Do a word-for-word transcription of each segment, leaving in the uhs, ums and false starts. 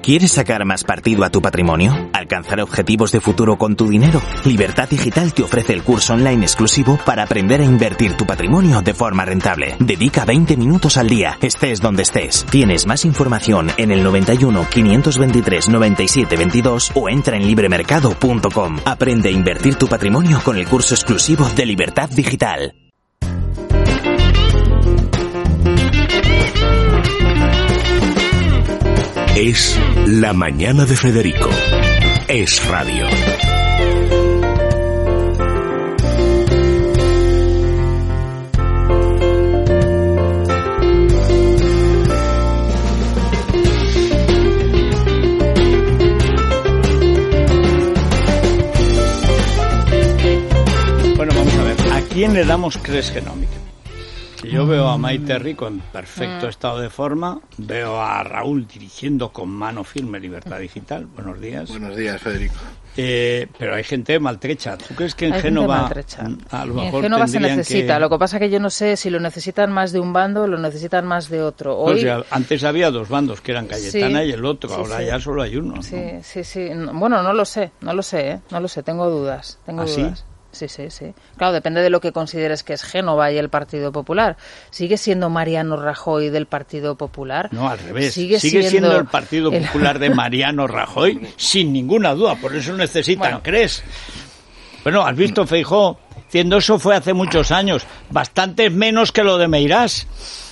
¿Quieres sacar más partido a tu patrimonio? ¿Alcanzar objetivos de futuro con tu dinero? Libertad Digital te ofrece el curso online exclusivo para aprender a invertir tu patrimonio de forma rentable. Dedica veinte minutos al día, estés donde estés. Tienes más información en el noventa y uno, quinientos veintitrés, noventa y siete veintidós o entra en libremercado punto com. Aprende a invertir tu patrimonio con el curso exclusivo de Libertad Digital. Es La Mañana de Federico. Es radio. Bueno, vamos a ver. ¿A quién le damos Cres Genómica? Yo veo a Maite Rico en perfecto estado de forma, veo a Raúl dirigiendo con mano firme Libertad Digital. Buenos días. Buenos días, Federico. Eh, pero hay gente maltrecha. ¿Tú crees que en hay Génova a lo mejor en Génova se necesita? Que... Lo que pasa es que yo no sé si lo necesitan más de un bando o lo necesitan más de otro. Hoy... O sea, antes había dos bandos, que eran Cayetana sí, y el otro. sí, ahora sí. ya solo hay uno. Sí, ¿no? sí, sí. Bueno, no lo sé, no lo sé, ¿eh? No lo sé, tengo dudas. Tengo ¿Ah, dudas. sí? Sí, sí, sí. Claro, depende de lo que consideres que es Génova y el Partido Popular. ¿Sigue siendo Mariano Rajoy del Partido Popular? No, al revés. Sigue, Sigue siendo, siendo el Partido el... Popular de Mariano Rajoy, sin ninguna duda. Por eso necesitan, bueno. ¿crees? Bueno, ¿has visto, Feijóo? Siendo eso fue hace muchos años. Bastante menos que lo de Meirás.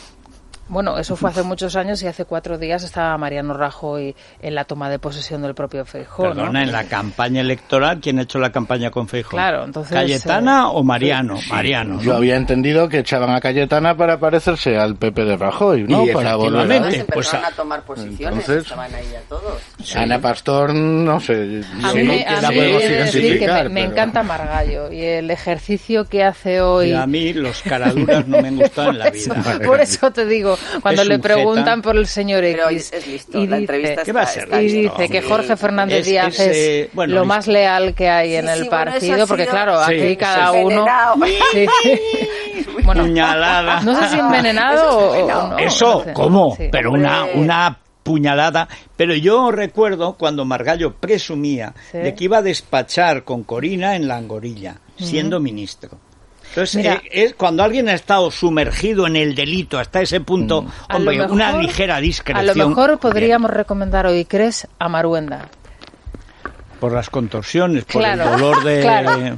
Bueno, eso fue hace muchos años y hace cuatro días estaba Mariano Rajoy en la toma de posesión del propio Feijóo. Perdona, ¿no? en la campaña electoral, ¿quién ha hecho la campaña con Feijóo? Claro, entonces... ¿Cayetana eh, o Mariano? Sí, Mariano, ¿no? Yo había entendido que echaban a Cayetana para parecerse al P P de Rajoy, ¿no? Y para volver efectivamente, Entonces pues empezaron a- a tomar posiciones, entonces- estaban ahí ya todos. Sí. Ana Pastor, no sé. A sí, mí, me, que a la mí podemos he de decir que identificar, me, me pero- encanta Margallo y el ejercicio que hace hoy... Y a mí los caraduras no me han gustado en la Por eso- vida. Por eso te digo, cuando Es le un preguntan jeta. por el señor Pero X es listo, y la dice, entrevista ¿Qué va a está- ser está y listo? dice que hombre. Jorge Fernández Es- Díaz es, es, eh, bueno, lo es- más leal que hay en Sí, el sí, bueno, eso partido, ha porque sido- claro, Sí, aquí cada sí. uno... Envenenado. Sí. Bueno, Puñalada. no sé si envenenado o, o no. Eso, no sé. ¿cómo? Sí. Pero Hombre. una, una puñalada. Pero yo recuerdo cuando Margallo presumía Sí. de que iba a despachar con Corina en la Angorilla, siendo ministro. Entonces, Mira. eh, es cuando alguien ha estado sumergido en el delito hasta ese punto, A hombre, lo mejor- una ligera A discreción. lo mejor bien, podríamos recomendar hoy, ¿crees? A Maruenda. por las contorsiones, por Claro, el dolor de... claro.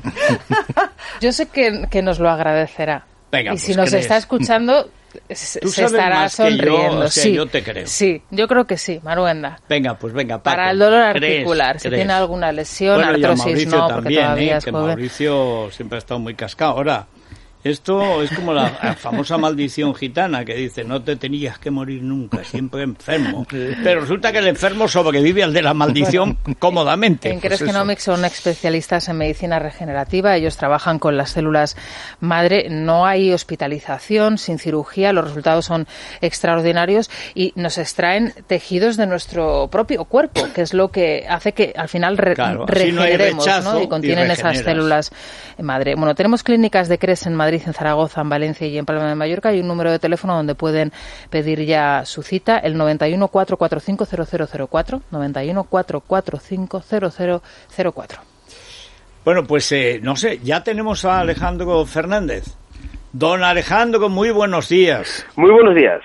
Yo sé que, que nos lo agerecerá. Venga, y si pues nos crees. está escuchando, se, Tú se sabes estará más que yo, sonriendo. o sea, sí, yo te creo. Sí, yo creo que sí, Maruenda. Venga, pues venga, Paco. Para el dolor ¿crees? articular, si ¿crees? tiene alguna lesión, Bueno, y a artrosis Mauricio no, porque también, todavía ¿eh? es que joven. Mauricio siempre ha estado muy cascado. Ahora, esto es como la, la famosa maldición gitana que dice, no te tenías que morir nunca, siempre enfermo. Pero resulta que el enfermo sobrevive al de la maldición cómodamente. En Pues Cres eso. Genomics son especialistas en medicina regenerativa. Ellos trabajan con las células madre. No hay hospitalización, sin cirugía. Los resultados son extraordinarios y nos extraen tejidos de nuestro propio cuerpo, que es lo que hace que al final re- Claro, así no hay regeneremos, rechazo ¿no? y Y contienen esas regeneras. células madre. Bueno, tenemos clínicas de Cres en Madrid, en Zaragoza, en Valencia y en Palma de Mallorca. Hay un número de teléfono donde pueden pedir ya su cita, el noventa y uno, cuatrocientos cuarenta y cinco, cero cero cero cuatro, noventa y uno, cuatrocientos cuarenta y cinco, cero cero cero cuatro. Bueno, pues eh, no sé, ya tenemos a Alejandro Fernández. Don Alejandro, muy buenos días. Muy buenos días.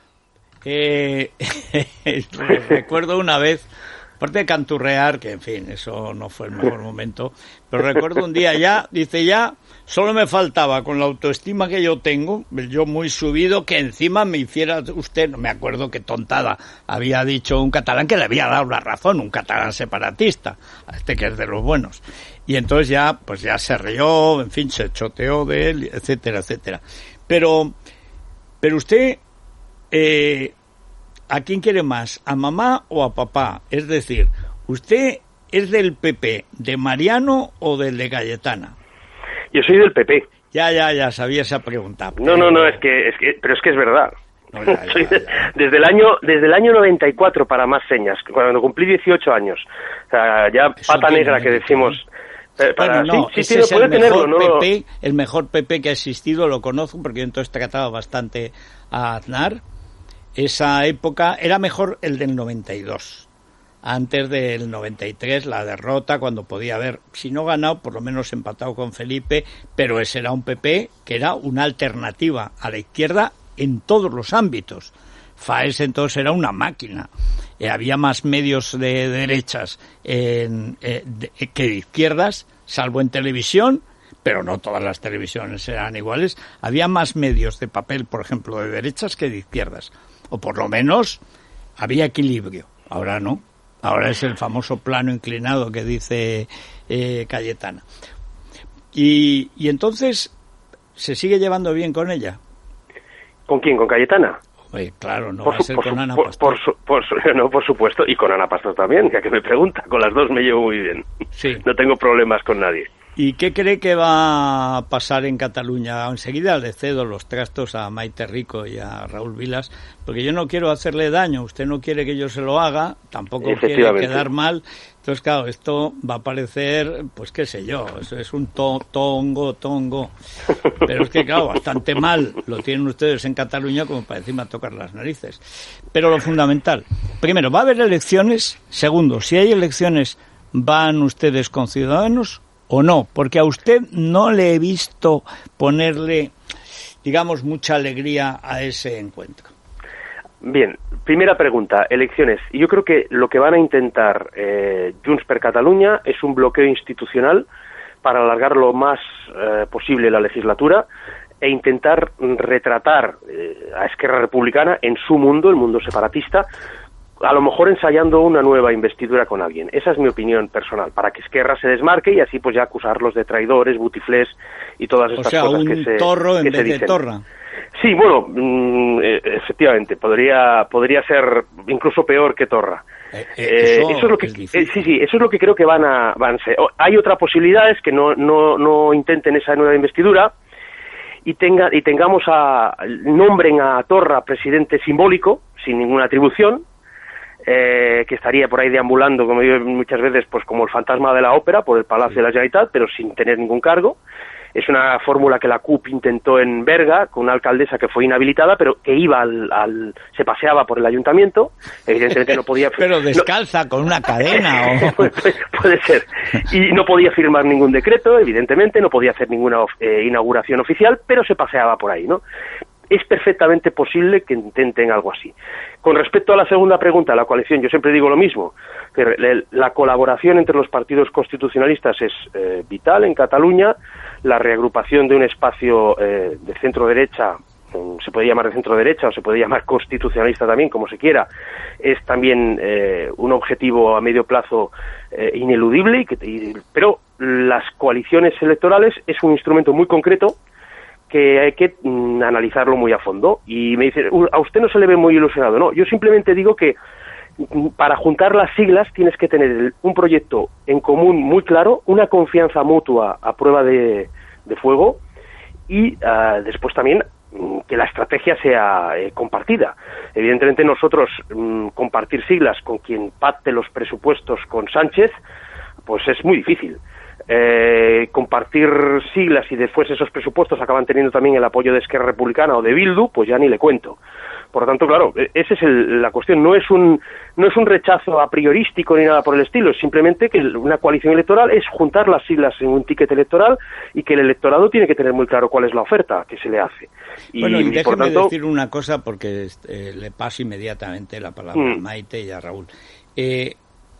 Eh, recuerdo una vez, aparte de canturrear, que en fin, eso no fue el mejor momento, pero recuerdo un día ya, dice ya, solo me faltaba con la autoestima que yo tengo, yo muy subido, que encima me hiciera usted, no me acuerdo qué tontada, había dicho un catalán que le había dado la razón, un catalán separatista, a este que es de los buenos. Y entonces ya, pues ya se rió, en fin, se choteó de él, etcétera, etcétera. Pero, pero usted... Eh, ¿a quién quiere más? ¿A mamá o a papá? Es decir, ¿usted es del P P, de Mariano o del de Cayetana? Yo soy del P P. Ya, ya, ya, sabía esa pregunta. No, no, no, es que, es que, pero es que es verdad. No, ya, ya, Soy de- ya. desde el año, desde el año noventa y cuatro para más señas, cuando cumplí dieciocho años, o sea, ya Eso pata tiene negra que mérito, decimos. eh, para- Bueno, no, sí, sí, ese tiene- es puede el tenerlo, mejor ¿no? P P, el mejor P P que ha existido, lo conozco porque yo entonces trataba bastante a Aznar. Esa época era mejor el del noventa y dos. antes del noventa y tres, la derrota, cuando podía haber, si no ganado, por lo menos empatado con Felipe, pero ese era un P P que era una alternativa a la izquierda en todos los ámbitos. Faes entonces era una máquina. Eh, había más medios de derechas en, eh, de, que de izquierdas, salvo en televisión, pero no todas las televisiones eran iguales. Había más medios de papel, por ejemplo, de derechas que de izquierdas. O por lo menos había equilibrio. Ahora no. Ahora es el famoso plano inclinado que dice eh, Cayetana. Y, y entonces, ¿se sigue llevando bien con ella? ¿Con quién? ¿Con Cayetana? Oye, claro, no por va su, a ser por con su, Ana por, Pastor. Por, por, por, no, por supuesto, y con Ana Pastor también, ya que me pregunta. Con las dos me llevo muy bien. Sí. No tengo problemas con nadie. ¿Y qué cree que va a pasar en Cataluña? Enseguida le cedo los trastos a Maite Rico y a Raúl Vilas, porque yo no quiero hacerle daño, usted no quiere que yo se lo haga, tampoco quiere quedar mal. Entonces, claro, esto va a parecer, pues qué sé yo, eso es un to tongo, tongo. Pero es que, claro, bastante mal lo tienen ustedes en Cataluña como para encima tocar las narices. Pero lo fundamental, primero, ¿va a haber elecciones? Segundo, si hay elecciones, ¿van ustedes con Ciudadanos o no? Porque a usted no le he visto ponerle, digamos, mucha alegría a ese encuentro. Bien, primera pregunta, elecciones. Yo creo que lo que van a intentar eh, Junts per Catalunya es un bloqueo institucional para alargar lo más eh, posible la legislatura e intentar retratar eh, a Esquerra Republicana en su mundo, el mundo separatista, a lo mejor ensayando una nueva investidura con alguien. Esa es mi opinión personal, para que Esquerra se desmarque y así pues ya acusarlos de traidores, butiflés y todas estas o sea, cosas un que se torro en que vez se dicen. de torra. Sí, bueno, mmm, efectivamente, podría podría ser incluso peor que torra. Eh, eh, eso, eh, eso es lo que es eh, sí, sí, eso es lo que creo que van a van a ser. Hay otra posibilidad, es que no no no intenten esa nueva investidura y tenga y tengamos a nombren a Torra presidente simbólico sin ninguna atribución. Eh, que estaría por ahí deambulando, como digo muchas veces, pues como el fantasma de la ópera por el Palacio de la Generalitat, pero sin tener ningún cargo. Es una fórmula que la C U P intentó en Berga, con una alcaldesa que fue inhabilitada, pero que iba al, al se paseaba por el ayuntamiento, evidentemente no podía... pero descalza, no, con una cadena o... puede, puede ser, y no podía firmar ningún decreto, evidentemente, no podía hacer ninguna eh, inauguración oficial, pero se paseaba por ahí, ¿no? Es perfectamente posible que intenten algo así. Con respecto a la segunda pregunta, la coalición, yo siempre digo lo mismo, que la colaboración entre los partidos constitucionalistas es eh, vital en Cataluña, la reagrupación de un espacio eh, de centro-derecha, se puede llamar de centro-derecha o se puede llamar constitucionalista también, como se quiera, es también eh, un objetivo a medio plazo eh, ineludible, y que, y, pero las coaliciones electorales es un instrumento muy concreto que hay que mm, analizarlo muy a fondo. Y me dice, a usted no se le ve muy ilusionado. No, yo simplemente digo que mm, para juntar las siglas tienes que tener un proyecto en común muy claro, una confianza mutua a prueba de, de fuego y uh, después también mm, que la estrategia sea eh, compartida. Evidentemente nosotros mm, compartir siglas con quien pacte los presupuestos con Sánchez, pues es muy difícil. Eh, compartir siglas y después esos presupuestos acaban teniendo también el apoyo de Esquerra Republicana o de Bildu, pues ya ni le cuento. Por lo tanto, claro, esa es el, la cuestión. No es un no es un rechazo a priorístico ni nada por el estilo, es simplemente que una coalición electoral es juntar las siglas en un ticket electoral y que el electorado tiene que tener muy claro cuál es la oferta que se le hace. Y, bueno, y, y déjeme por tanto, decir una cosa porque eh, le paso inmediatamente la palabra mm. a Maite y a Raúl. Eh,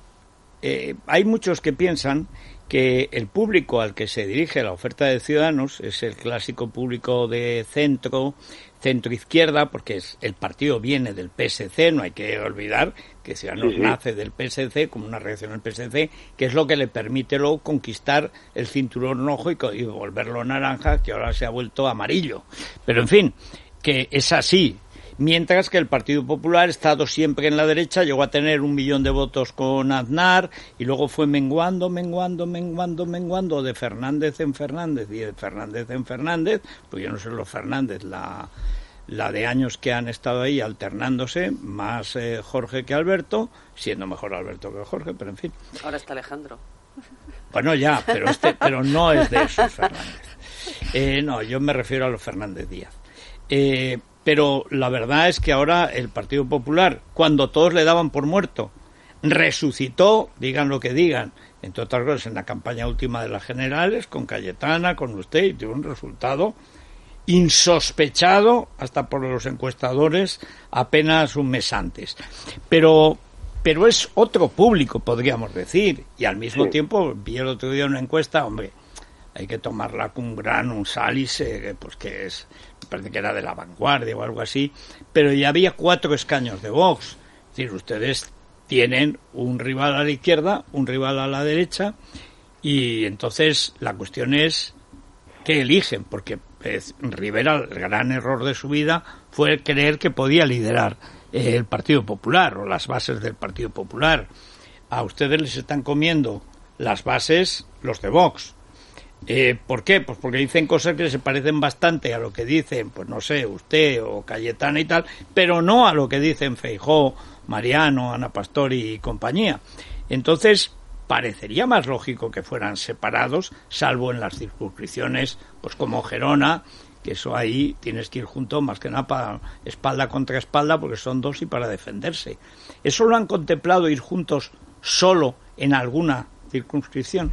eh, hay muchos que piensan que el público al que se dirige la oferta de Ciudadanos es el clásico público de centro, centro-izquierda, porque es, el partido viene del P S C, no hay que olvidar que Ciudadanos sí, sí. nace del P S C como una reacción al P S C, que es lo que le permite luego conquistar el cinturón rojo y, y volverlo naranja, que ahora se ha vuelto amarillo. Pero en fin, que es así. Mientras que el Partido Popular ha estado siempre en la derecha, llegó a tener un millón de votos con Aznar y luego fue menguando, menguando, menguando, menguando de Fernández en Fernández y de Fernández en Fernández, pues yo no sé los Fernández, la, la de años que han estado ahí alternándose, más eh, Jorge que Alberto, siendo mejor Alberto que Jorge, pero en fin. Ahora está Alejandro. Bueno, ya, pero, este, pero no es de esos Fernández. Eh, no, yo me refiero a los Fernández Díaz. Eh, Pero la verdad es que ahora el Partido Popular, cuando todos le daban por muerto resucitó, digan lo que digan, entre otras cosas en la campaña última de las generales, con Cayetana, con usted, y tuvo un resultado insospechado hasta por los encuestadores apenas un mes antes. Pero pero es otro público, podríamos decir, y al mismo sí. tiempo vi el otro día una encuesta, hombre, hay que tomarla con un gran, un sálice, pues que es, me parece que era de La Vanguardia o algo así, pero ya había cuatro escaños de Vox. Es decir, ustedes tienen un rival a la izquierda, un rival a la derecha, y entonces la cuestión es qué eligen, porque pues, Rivera, el gran error de su vida fue creer que podía liderar eh, el Partido Popular o las bases del Partido Popular. A ustedes les están comiendo las bases los de Vox. Eh, ¿Por qué? Pues porque dicen cosas que se parecen bastante a lo que dicen, pues no sé, usted o Cayetana y tal, pero no a lo que dicen Feijóo, Mariano, Ana Pastori y compañía. Entonces, parecería más lógico que fueran separados, salvo en las circunscripciones, pues como Gerona, que eso ahí tienes que ir juntos más que nada para espalda contra espalda, porque son dos y para defenderse. ¿Eso lo han contemplado, ir juntos solo en alguna circunscripción?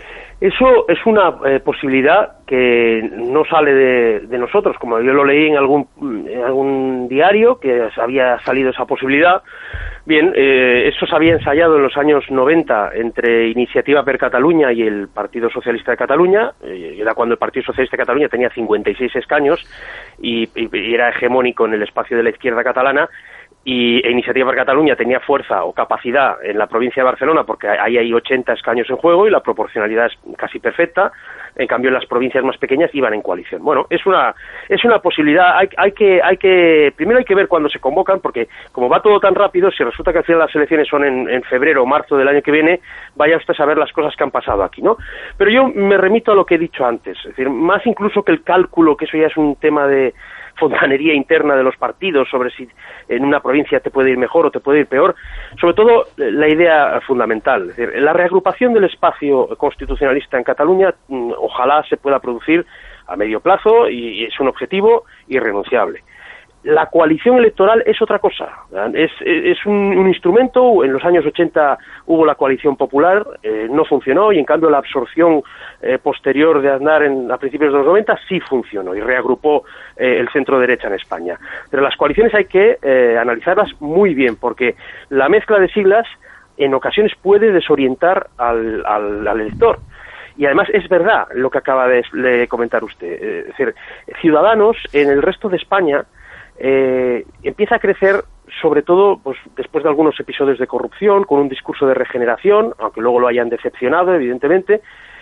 Eso es una eh, posibilidad que no sale de, de nosotros, como yo lo leí en algún, en algún diario, que había salido esa posibilidad. Bien, eh, eso se había ensayado en los años noventa entre Iniciativa per Catalunya y el Partido Socialista de Cataluña. Eh, era cuando el Partido Socialista de Cataluña tenía cincuenta y seis escaños y, y, y era hegemónico en el espacio de la izquierda catalana. Y Iniciativa per Catalunya tenía fuerza o capacidad en la provincia de Barcelona porque ahí hay ochenta escaños en juego y la proporcionalidad es casi perfecta. En cambio, en las provincias más pequeñas iban en coalición. Bueno, es una es una posibilidad. Hay, hay que hay que primero hay que ver cuándo se convocan, porque como va todo tan rápido, si resulta que al final las elecciones son en, en febrero o marzo del año que viene, vaya usted a saber las cosas que han pasado aquí, ¿no? Pero yo me remito a lo que he dicho antes, es decir, más incluso que el cálculo, que eso ya es un tema de fontanería interna de los partidos sobre si en una provincia te puede ir mejor o te puede ir peor, sobre todo la idea fundamental, es decir, la reagrupación del espacio constitucionalista en Cataluña ojalá se pueda producir a medio plazo y es un objetivo irrenunciable. La coalición electoral es otra cosa, es, es un, un instrumento. En los años ochenta hubo la coalición popular, eh, no funcionó, y en cambio la absorción eh, posterior de Aznar en, a principios de los noventa sí funcionó y reagrupó eh, el centro derecha en España. Pero las coaliciones hay que eh, analizarlas muy bien, porque la mezcla de siglas en ocasiones puede desorientar al, al, al elector. Y además es verdad lo que acaba de, de comentar usted, es decir, Ciudadanos en el resto de España Eh, empieza a crecer, sobre todo pues, después de algunos episodios de corrupción, con un discurso de regeneración, aunque luego lo hayan decepcionado, evidentemente.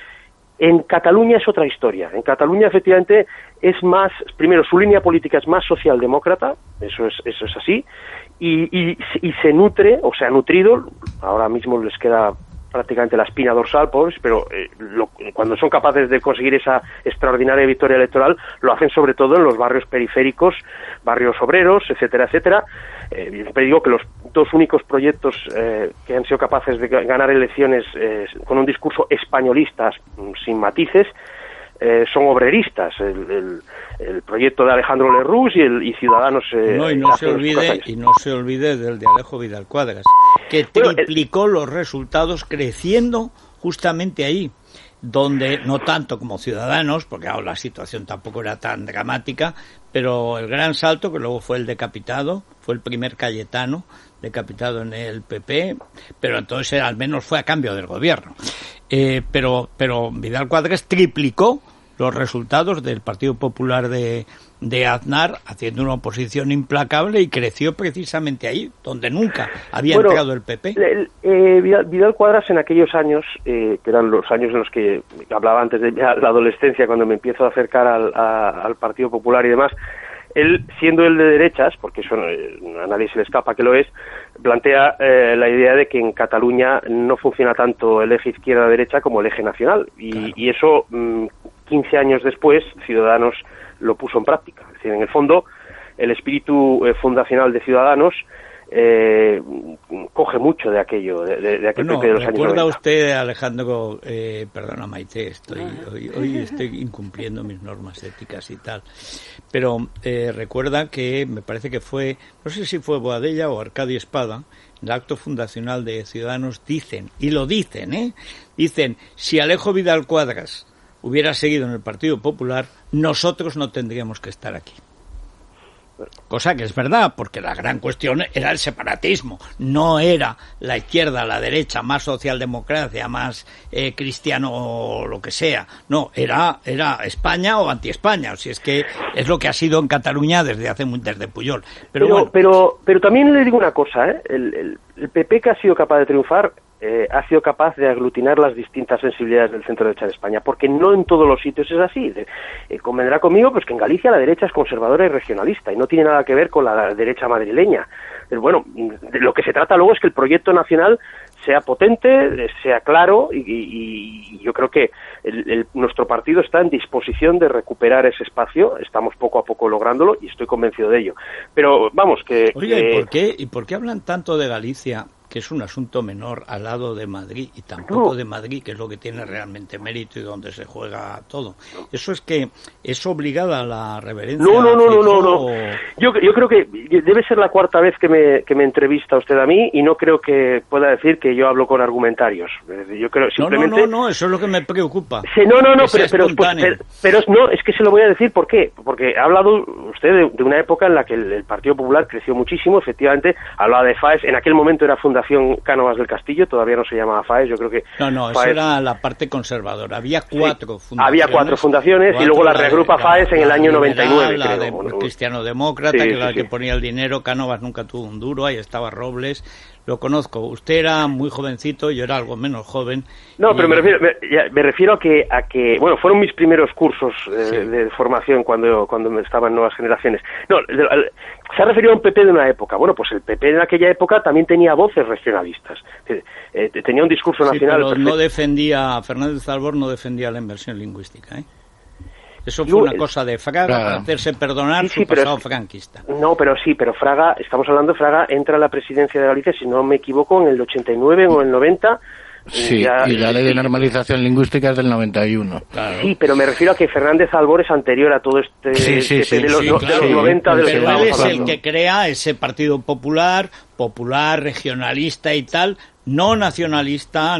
En Cataluña es otra historia. En Cataluña, efectivamente, es más, primero, su línea política es más socialdemócrata, eso es, eso es así, y, y, y se nutre, o se ha nutrido, ahora mismo les queda prácticamente la espina dorsal, pues, pero eh, lo, cuando son capaces de conseguir esa extraordinaria victoria electoral, lo hacen sobre todo en los barrios periféricos, barrios obreros, etcétera, etcétera. Eh, siempre digo que los dos únicos proyectos eh, que han sido capaces de ganar elecciones eh, con un discurso españolista sin matices eh, son obreristas, el, el, el proyecto de Alejandro Lerroux y, el, y Ciudadanos. Eh, no, y no se olvide y no se olvide del de Alejo Vidal Cuadras, que triplicó bueno, el... los resultados creciendo justamente ahí, donde no tanto como Ciudadanos, porque ahora la situación tampoco era tan dramática, pero el gran salto, que luego fue el decapitado, fue el primer Cayetano decapitado en el P P, pero entonces al menos fue a cambio del gobierno. Eh, pero, pero Vidal Cuadras triplicó los resultados del Partido Popular de, de Aznar, haciendo una oposición implacable, y creció precisamente ahí, donde nunca había bueno, entrado el P P. El, eh, Vidal, Vidal Cuadras en aquellos años, eh, que eran los años en los que hablaba antes de la adolescencia, cuando me empiezo a acercar al, a, al Partido Popular y demás, él, siendo él de derechas, porque eso a nadie se le escapa que lo es, plantea eh, la idea de que en Cataluña no funciona tanto el eje izquierda-derecha como el eje nacional, y, claro. y eso mmm, quince años después Ciudadanos lo puso en práctica. Es decir, en el fondo, el espíritu eh, fundacional de Ciudadanos eh, coge mucho de aquello, de, de, de aquel bueno, P P de los años noventa. ¿Recuerda usted, Alejandro, eh, perdona Maite, estoy, hoy, hoy estoy incumpliendo mis normas éticas y tal, pero eh, recuerda que me parece que fue, no sé si fue Boadella o Arcadio Espada, el acto fundacional de Ciudadanos, dicen, y lo dicen, ¿eh? Dicen, si Alejo Vidal Quadras hubiera seguido en el Partido Popular, nosotros no tendríamos que estar aquí. Cosa que es verdad, porque la gran cuestión era el separatismo, no era la izquierda, la derecha, más socialdemocracia, más eh, cristiano o lo que sea, no, era era España o anti-España, o si es que es lo que ha sido en Cataluña desde hace muy, desde Pujol. Pero pero, bueno. pero, pero también le digo una cosa, ¿eh? el, el, el P P que ha sido capaz de triunfar Eh, ha sido capaz de aglutinar las distintas sensibilidades del centro derecha de España, porque no en todos los sitios es así. De, eh, convendrá conmigo pues que en Galicia la derecha es conservadora y regionalista y no tiene nada que ver con la derecha madrileña. Pero bueno, de lo que se trata luego es que el proyecto nacional sea potente, sea claro y, y, y yo creo que el, el, nuestro partido está en disposición de recuperar ese espacio, estamos poco a poco lográndolo y estoy convencido de ello. Pero vamos, que... Oye, que... ¿y por qué, y por qué hablan tanto de Galicia, que es un asunto menor al lado de Madrid, y tampoco no. de Madrid, que es lo que tiene realmente mérito y donde se juega todo? Eso es que es obligada la reverencia. No, no, no, no, no, no. O... Yo, yo creo que debe ser la cuarta vez que me, que me entrevista usted a mí y no creo que pueda decir que yo hablo con argumentarios. Yo creo simplemente... No, no, no, no, eso es lo que me preocupa. Sí, no, no, no, pero, pero, pues, pero, pero no, es que se lo voy a decir por qué. Porque ha hablado usted de, de una época en la que el, el Partido Popular creció muchísimo, efectivamente, hablaba de FAES, en aquel momento era fundamental Cánovas del Castillo, todavía no se llamaba FAES, yo creo que... No, no, FAES... eso era la parte conservadora, había cuatro sí, fundaciones. Había cuatro fundaciones cuatro, y luego la reagrupa la, FAES la, en el año noventa y nueve, la creo. de bueno, Cristiano-Demócrata, sí, que era sí, la que sí. ponía el dinero. Cánovas nunca tuvo un duro, ahí estaba Robles, lo conozco. Usted era muy jovencito, yo era algo menos joven. No, y... pero me refiero, me, me refiero a que, a que, bueno, fueron mis primeros cursos eh, sí. de formación cuando, cuando estaban Nuevas Generaciones. No, se ha referido a un P P de una época. Bueno, pues el P P en aquella época también tenía voces regionalistas. Eh, tenía un discurso sí, nacional. Pero perfecto. no defendía, Fernández Albor no defendía la inversión lingüística, ¿eh? Eso fue una cosa de Fraga claro. para hacerse perdonar sí, sí, su pasado es, franquista. No, pero sí, pero Fraga, estamos hablando de Fraga, entra a la presidencia de Galicia, si no me equivoco, en el ochenta y nueve o en el noventa. Sí, ya, y la ley de normalización lingüística es del noventa y uno. Claro. Sí, pero me refiero a que Fernández Albor es anterior a todo este sí, sí, sí, de, los, sí, de claro, los noventa del que pero estamos él es hablando. El que crea ese Partido Popular, popular, regionalista y tal, no nacionalista,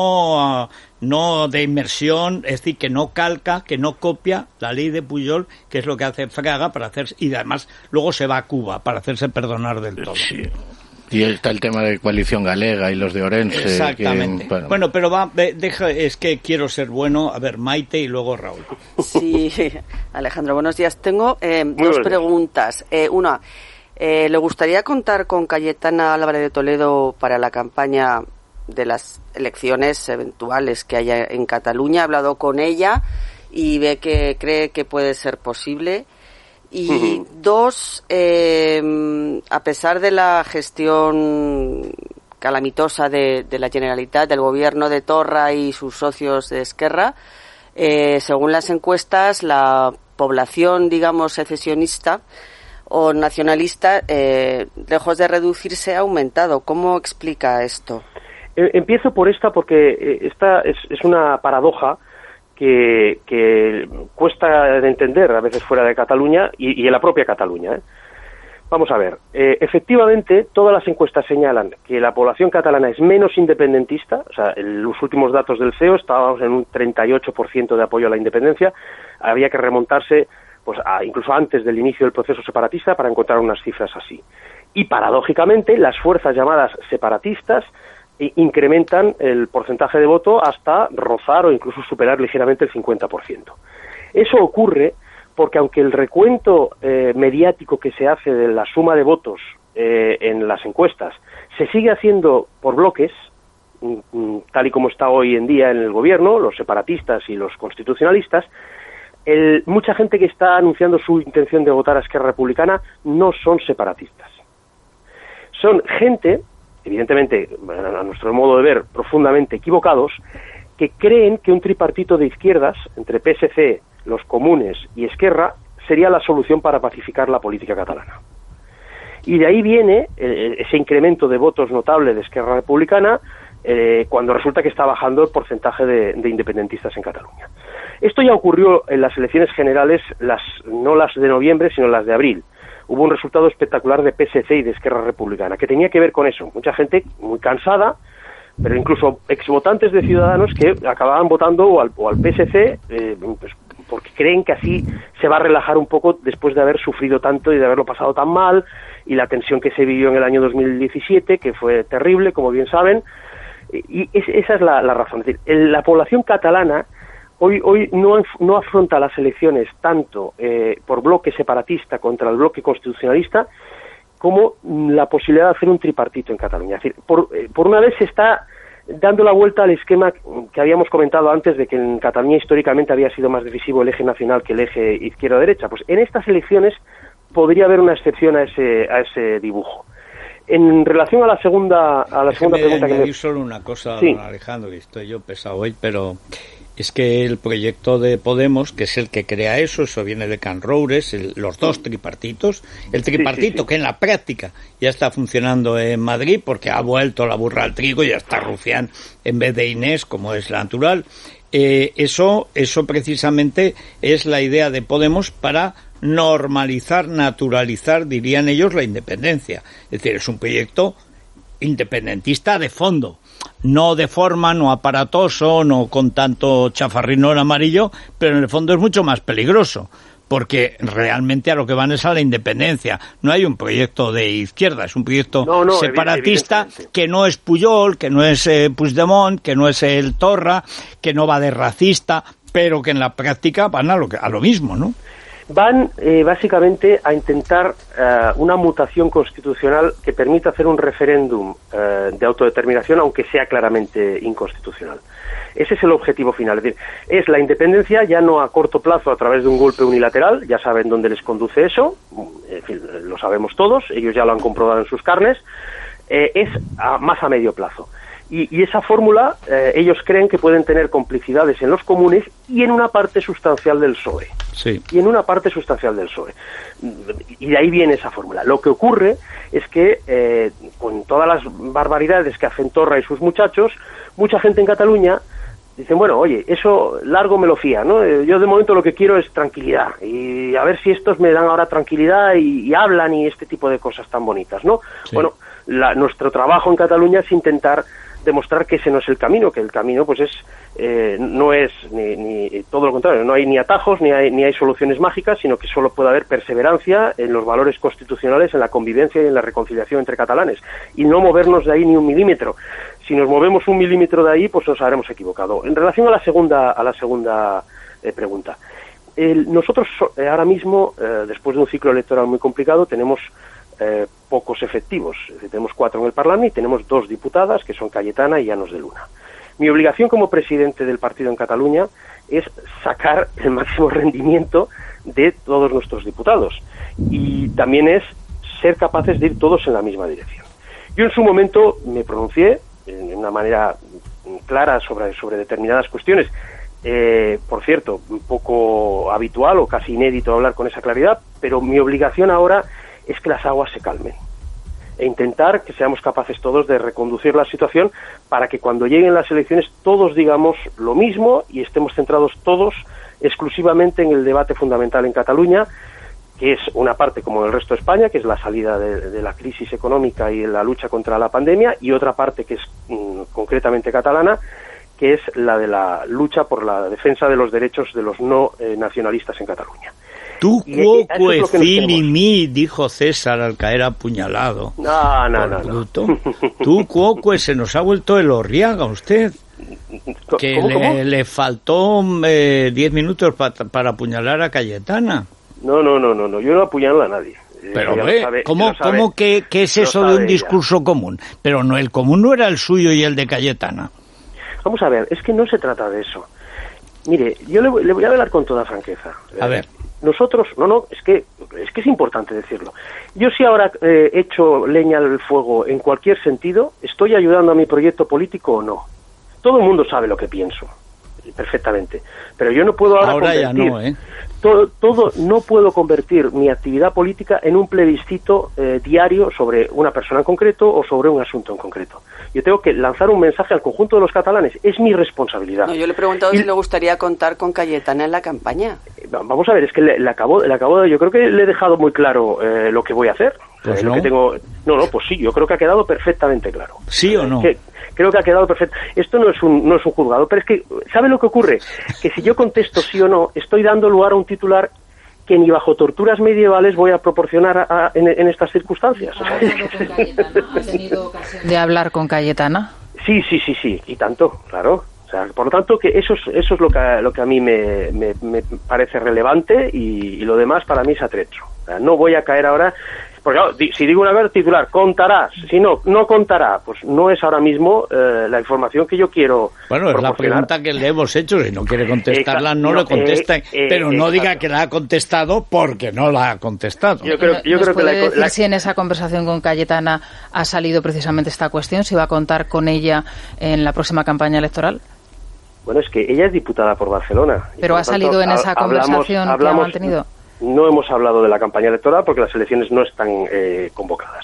no, no de inmersión, es decir, que no calca, que no copia la ley de Pujol, que es lo que hace Fraga para hacer, y además luego se va a Cuba para hacerse perdonar del todo. Sí. Y está el tema de Coalición Galega y los de Orense. Exactamente. Que, bueno. bueno, pero va, deja, es que quiero ser bueno. A ver, Maite y luego Raúl. Sí, Alejandro, buenos días. Tengo eh, dos bien. preguntas. Eh, una, eh, ¿le gustaría contar con Cayetana Álvarez de Toledo para la campaña de las elecciones eventuales que haya en Cataluña? He hablado con ella y ve que cree que puede ser posible. Y uh-huh. dos, eh, a pesar de la gestión calamitosa de, de la Generalitat, del gobierno de Torra y sus socios de Esquerra, eh, según las encuestas, la población, digamos, secesionista o nacionalista, eh, lejos de reducirse, ha aumentado. ¿Cómo explica esto? Empiezo por esta porque esta es, es una paradoja Que, que cuesta de entender a veces fuera de Cataluña y, y en la propia Cataluña. ¿eh? Vamos a ver, eh, efectivamente todas las encuestas señalan que la población catalana es menos independentista, o sea, en los últimos datos del C E O estábamos en un treinta y ocho por ciento de apoyo a la independencia, había que remontarse pues a, incluso antes del inicio del proceso separatista para encontrar unas cifras así. Y paradójicamente las fuerzas llamadas separatistas incrementan el porcentaje de voto hasta rozar o incluso superar ligeramente el cincuenta por ciento. Eso ocurre porque aunque el recuento eh, mediático que se hace de la suma de votos eh, en las encuestas se sigue haciendo por bloques, tal y como está hoy en día en el gobierno, los separatistas y los constitucionalistas, el, mucha gente que está anunciando su intención de votar a Esquerra Republicana no son separatistas. Son gente, evidentemente, a nuestro modo de ver, profundamente equivocados, que creen que un tripartito de izquierdas, entre P S C, los comunes y Esquerra, sería la solución para pacificar la política catalana. Y de ahí viene eh, ese incremento de votos notable de Esquerra Republicana, eh, cuando resulta que está bajando el porcentaje de, de independentistas en Cataluña. Esto ya ocurrió en las elecciones generales, las no las de noviembre, sino las de abril. hubo un resultado espectacular de P S C y de Esquerra Republicana, que tenía que ver con eso. Mucha gente muy cansada, pero incluso exvotantes de Ciudadanos que acababan votando o al, o al P S C, eh, pues, porque creen que así se va a relajar un poco después de haber sufrido tanto y de haberlo pasado tan mal, y la tensión que se vivió en el año dos mil diecisiete, que fue terrible, como bien saben, y es, esa es la, la razón. Es decir, el, la población catalana hoy hoy no, no afronta las elecciones tanto eh, por bloque separatista contra el bloque constitucionalista, como la posibilidad de hacer un tripartito en Cataluña. Es decir, por, eh, por una vez se está dando la vuelta al esquema que habíamos comentado antes de que en Cataluña históricamente había sido más decisivo el eje nacional que el eje izquierda-derecha. Pues en estas elecciones podría haber una excepción a ese a ese dibujo. En relación a la segunda a la segunda pregunta que me... solo una cosa, sí. Don Alejandro, que estoy yo pesado hoy, pero es que el proyecto de Podemos, que es el que crea eso, eso viene de Can Roures, el, los dos tripartitos, el tripartito sí, sí, sí. que en la práctica ya está funcionando en Madrid porque ha vuelto la burra al trigo y ya está Rufián en vez de Inés, como es natural. Eh, eso, eso precisamente es la idea de Podemos para normalizar, naturalizar, dirían ellos, la independencia. Es decir, es un proyecto independentista de fondo, no de forma, no aparatoso, no con tanto chafarrinón amarillo, pero en el fondo es mucho más peligroso, porque realmente a lo que van es a la independencia. No hay un proyecto de izquierda, es un proyecto no, no, separatista que no es Pujol, que no es eh, Puigdemont, que no es el Torra, que no va de racista, pero que en la práctica van a lo, a lo mismo, ¿no? Van eh, básicamente a intentar uh, una mutación constitucional que permita hacer un referéndum uh, de autodeterminación, aunque sea claramente inconstitucional. Ese es el objetivo final. Es decir, es la independencia ya no a corto plazo a través de un golpe unilateral, ya saben dónde les conduce eso, en fin, lo sabemos todos, ellos ya lo han comprobado en sus carnes, eh, es a, más a medio plazo. Y, y esa fórmula, eh, ellos creen que pueden tener complicidades en los comunes y en una parte sustancial del P S O E. Sí. Y en una parte sustancial del P S O E. Y de ahí viene esa fórmula. Lo que ocurre es que, eh, con todas las barbaridades que hacen Torra y sus muchachos, mucha gente en Cataluña dicen, bueno, oye, eso largo me lo fía, ¿no? Yo de momento lo que quiero es tranquilidad. Y a ver si estos me dan ahora tranquilidad y, y hablan y este tipo de cosas tan bonitas, ¿no? Sí. Bueno, la, nuestro trabajo en Cataluña es intentar demostrar que ese no es el camino, que el camino pues es eh, no es ni, ni todo lo contrario, no hay ni atajos ni hay ni hay soluciones mágicas, sino que solo puede haber perseverancia en los valores constitucionales, en la convivencia y en la reconciliación entre catalanes, y no movernos de ahí ni un milímetro. Si nos movemos un milímetro de ahí, pues nos habremos equivocado. En relación a la segunda a la segunda eh, pregunta, el, nosotros eh, ahora mismo, eh, después de un ciclo electoral muy complicado, tenemos Eh, pocos efectivos. Tenemos cuatro en el Parlamento y tenemos dos diputadas, que son Cayetana y Llanos de Luna. Mi obligación como presidente del partido en Cataluña es sacar el máximo rendimiento de todos nuestros diputados, y también es ser capaces de ir todos en la misma dirección. Yo en su momento me pronuncié de una manera clara sobre, sobre determinadas cuestiones. Eh, por cierto, un poco habitual o casi inédito hablar con esa claridad, pero mi obligación ahora es que las aguas se calmen e intentar que seamos capaces todos de reconducir la situación para que cuando lleguen las elecciones todos digamos lo mismo y estemos centrados todos exclusivamente en el debate fundamental en Cataluña, que es una parte como el resto de España, que es la salida de, de la crisis económica y la lucha contra la pandemia, y otra parte que es mm, concretamente catalana, que es la de la lucha por la defensa de los derechos de los no eh, nacionalistas en Cataluña. Tú cuoque filimi, dijo César al caer apuñalado. No, no, no, no. Tú cuoque, se nos ha vuelto el Orriaga usted. Que ¿Cómo, le, cómo? le faltó eh, diez minutos pa, para apuñalar a Cayetana. No, no, no, no, no, yo no apuñalo a nadie. Pero, eh, hombre, sabe, ¿cómo, ¿cómo que, que es eso de un discurso ella. común? Pero no, el común no era el suyo y el de Cayetana. Vamos a ver, es que no se trata de eso. Mire, yo le, le voy a hablar con toda franqueza. A ver. Nosotros, no, no, es que es que es importante decirlo. Yo si ahora eh, echo leña al fuego en cualquier sentido, ¿estoy ayudando a mi proyecto político o no? Todo el mundo sabe lo que pienso, perfectamente. Pero yo no puedo ahora, ahora convertir, ya no, ¿eh? todo, todo no puedo convertir mi actividad política en un plebiscito eh, diario sobre una persona en concreto o sobre un asunto en concreto. Yo tengo que lanzar un mensaje al conjunto de los catalanes, es mi responsabilidad. No, yo le he preguntado y... si le gustaría contar con Cayetana en la campaña. Vamos a ver, es que le, le acabo, le acabo, yo creo que le he dejado muy claro eh, lo que voy a hacer. Pues eh, no. Lo que tengo, no, no, pues sí, yo creo que ha quedado perfectamente claro. ¿Sí o no? Que, creo que ha quedado perfecto. Esto no es un no es un juzgado, pero es que, ¿sabe lo que ocurre? Que si yo contesto sí o no, estoy dando lugar a un titular que ni bajo torturas medievales voy a proporcionar a, a, en, en estas circunstancias. ¿Ha tenido ocasión de hablar con Cayetana? Sí, sí, sí, sí, y tanto, claro. O sea, por lo tanto, que eso es, eso es lo que a, lo que a mí me, me, me parece relevante y, y lo demás para mí es atrecho. O sea, no voy a caer ahora... Porque claro, si digo una vez titular, contarás, si no, no contará, pues no es ahora mismo eh, la información que yo quiero. Bueno, es la pregunta que le hemos hecho, si no quiere contestarla, no, no le contesta, eh, eh, pero no diga que la ha contestado porque no la ha contestado. Yo creo, yo ¿Nos creo puede que la, decir la... si en esa conversación con Cayetana ha salido precisamente esta cuestión, si va a contar con ella en la próxima campaña electoral? Bueno, es que ella es diputada por Barcelona. Pero ha salido tanto, en esa conversación hablamos, hablamos, que ha mantenido. No hemos hablado de la campaña electoral porque las elecciones no están eh, convocadas.